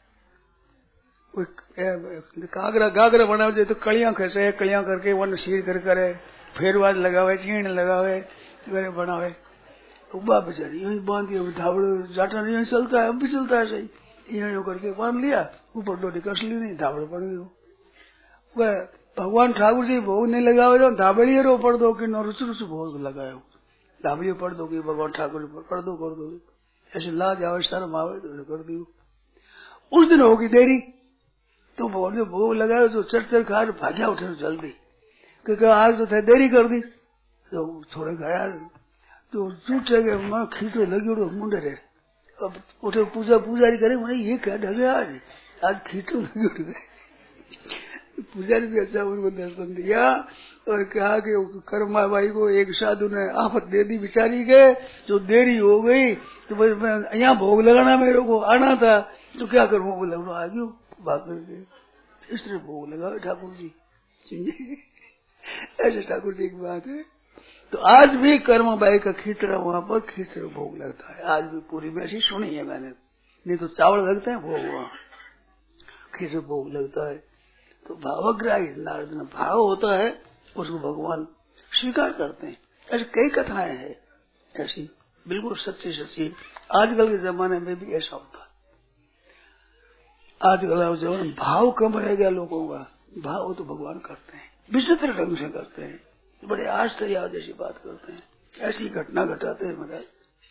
गागरा गागरा बनावे तो कलियां खसे, कलियां करके वन सीर कर करे, फेरवाज लगावे, चीण लगावे, बनावे। उबा बेचारी यही बांध दिया, धाबड़ो जाटा नहीं चलता है, अब भी चलता है सही, यही करके बांध लिया, ऊपर डोरी कस ली नहीं, धाबड़ो पड़ गई। वह भगवान ठाकुर जी भोग नहीं लगावे जो धाबड़िये रो पड़ दो कि रुच रुच भोग लगाए, धाबड़िये पड़ दो कि भगवान ठाकुर पड़ दो कर दो, ऐसे लाज आवे शर्म आवे तो कर दी। उस दिन होगी देरी, तो भगवान जो भोग लगाए जो चट चट खा भाग्या उठे जल्दी, क्योंकि आज तो थे देरी कर दी। तो थोड़े गया तो झूठे गए, मैं खींचने लगी उठो मुंडे रे, अब उठे पूजा पुजारी करे, मैंने ये क्या ढगे आज आज खींचने लगी उठ गए। पुजारी भी अच्छा उनको दर्शन दिया और कहा कि कर्माबाई को एक साधु ने आफत दे दी बिचारी के, जो देरी हो गई तो बस मैं यहाँ भोग लगाना मेरे को आना था, तो क्या करूँ? बोला आ गयो भाग करके, इस तरह भोग लगा ठाकुर जी। ऐसे ठाकुर जी की बात है। तो आज भी कर्मबाई का खींचड़ा वहां पर खींचड़ा भोग लगता है, आज भी पूरी में ऐसी सुनी है मैंने, नहीं तो चावल लगते हैं भोग, वहां खींचड़ा भोग लगता है। तो भावग्राही नारद भाव होता है, उसको भगवान स्वीकार करते हैं। ऐसी कई कथाएं हैं ऐसी बिल्कुल सच्ची सच्ची, आजकल के जमाने में भी ऐसा होता है। आजकल जमाने भाव कम रह गया लोगों का, भाव तो भगवान करते हैं, विचित्र ढंग से करते हैं, बड़े आश्चर्य जैसी बात करते हैं, ऐसी घटना घटाते हैं महाराज।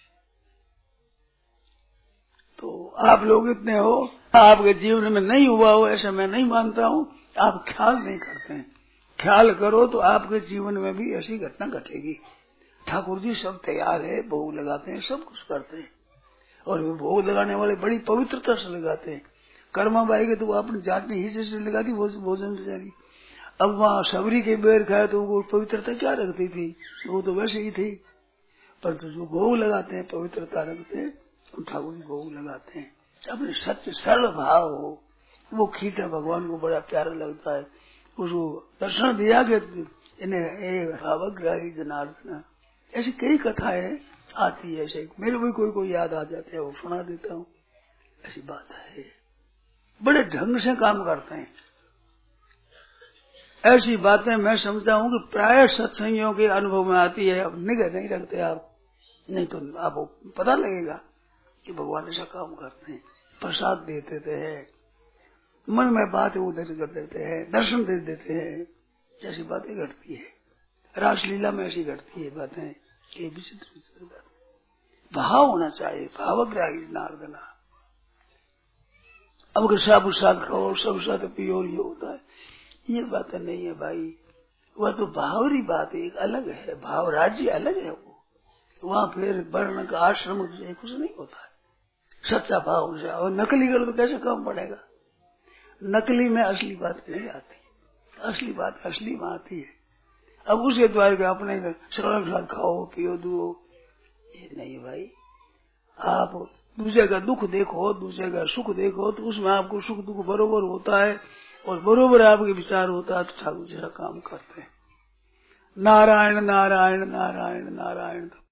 तो आप लोग इतने हो, आपके जीवन में नहीं हुआ हो ऐसा मैं नहीं मानता हूँ, आप ख्याल नहीं करते हैं, ख्याल करो तो आपके जीवन में भी ऐसी घटना घटेगी। ठाकुर जी सब तैयार है, भोग लगाते हैं, सब कुछ करते हैं, और वे भोग लगाने वाले बड़ी पवित्रता से लगाते हैं। कर्माबाई के तो वो अपनी जाटने हिस्से से लगाती भोजन बेचारी, अब वहाँ सबरी के बेर खाए तो वो पवित्रता क्या रखती थी, वो तो वैसे ही थी, पर तो जो भोग लगाते हैं पवित्रता रखते हैं, तो ठाकुर जी भोग लगाते हैं, अपने सत्य सरल भाव हो। वो खींचा भगवान को बड़ा प्यारा लगता है, उसको दर्शन दिया कि इन्हें भावग्राही जनार्दन, ऐसी कई कथाएं आती है, ऐसे मेरे भी कोई कोई याद आ जाते हैं, वो सुना देता हूँ। ऐसी बात है, बड़े ढंग से काम करते हैं। ऐसी बातें मैं समझता हूँ कि प्राय सत्संगियों के अनुभव में आती है। अब निगह नहीं रखते आप, नहीं तो आपको पता लगेगा कि भगवान ऐसा काम करते हैं, प्रसाद दे देते हैं, मन में बात उदय कर देते हैं, दर्शन दे देते हैं, ऐसी बातें घटती है। रासलीला में ऐसी घटती है बातें, ये विचित्र विचित्र बात। भाव होना चाहिए, भावग्राही नारदना। अब अगर साबु साथ खाओ, सब साथ पियो, ये होता है, ये बातें नहीं है भाई। वह तो भावरी बात एक अलग है, भाव राज्य अलग है। वो वहाँ फिर वर्ण का आश्रम कुछ नहीं होता है, सच्चा भाव हो जाए। और नकली करो तो कैसे काम पड़ेगा? नकली में असली बात नहीं आती, असली बात असली में आती है। अब उसके द्वार के अपने श्रवण के साथ खाओ पियो दुओ, ये नहीं भाई। आप दूसरे का दुख देखो, दूसरे का सुख देखो, तो उसमें आपको सुख दुख बरोबर होता है और बरोबर आपके विचार होता है, तो ठाकुर जैसा काम करते हैं। नारायण नारायण नारायण नारायण।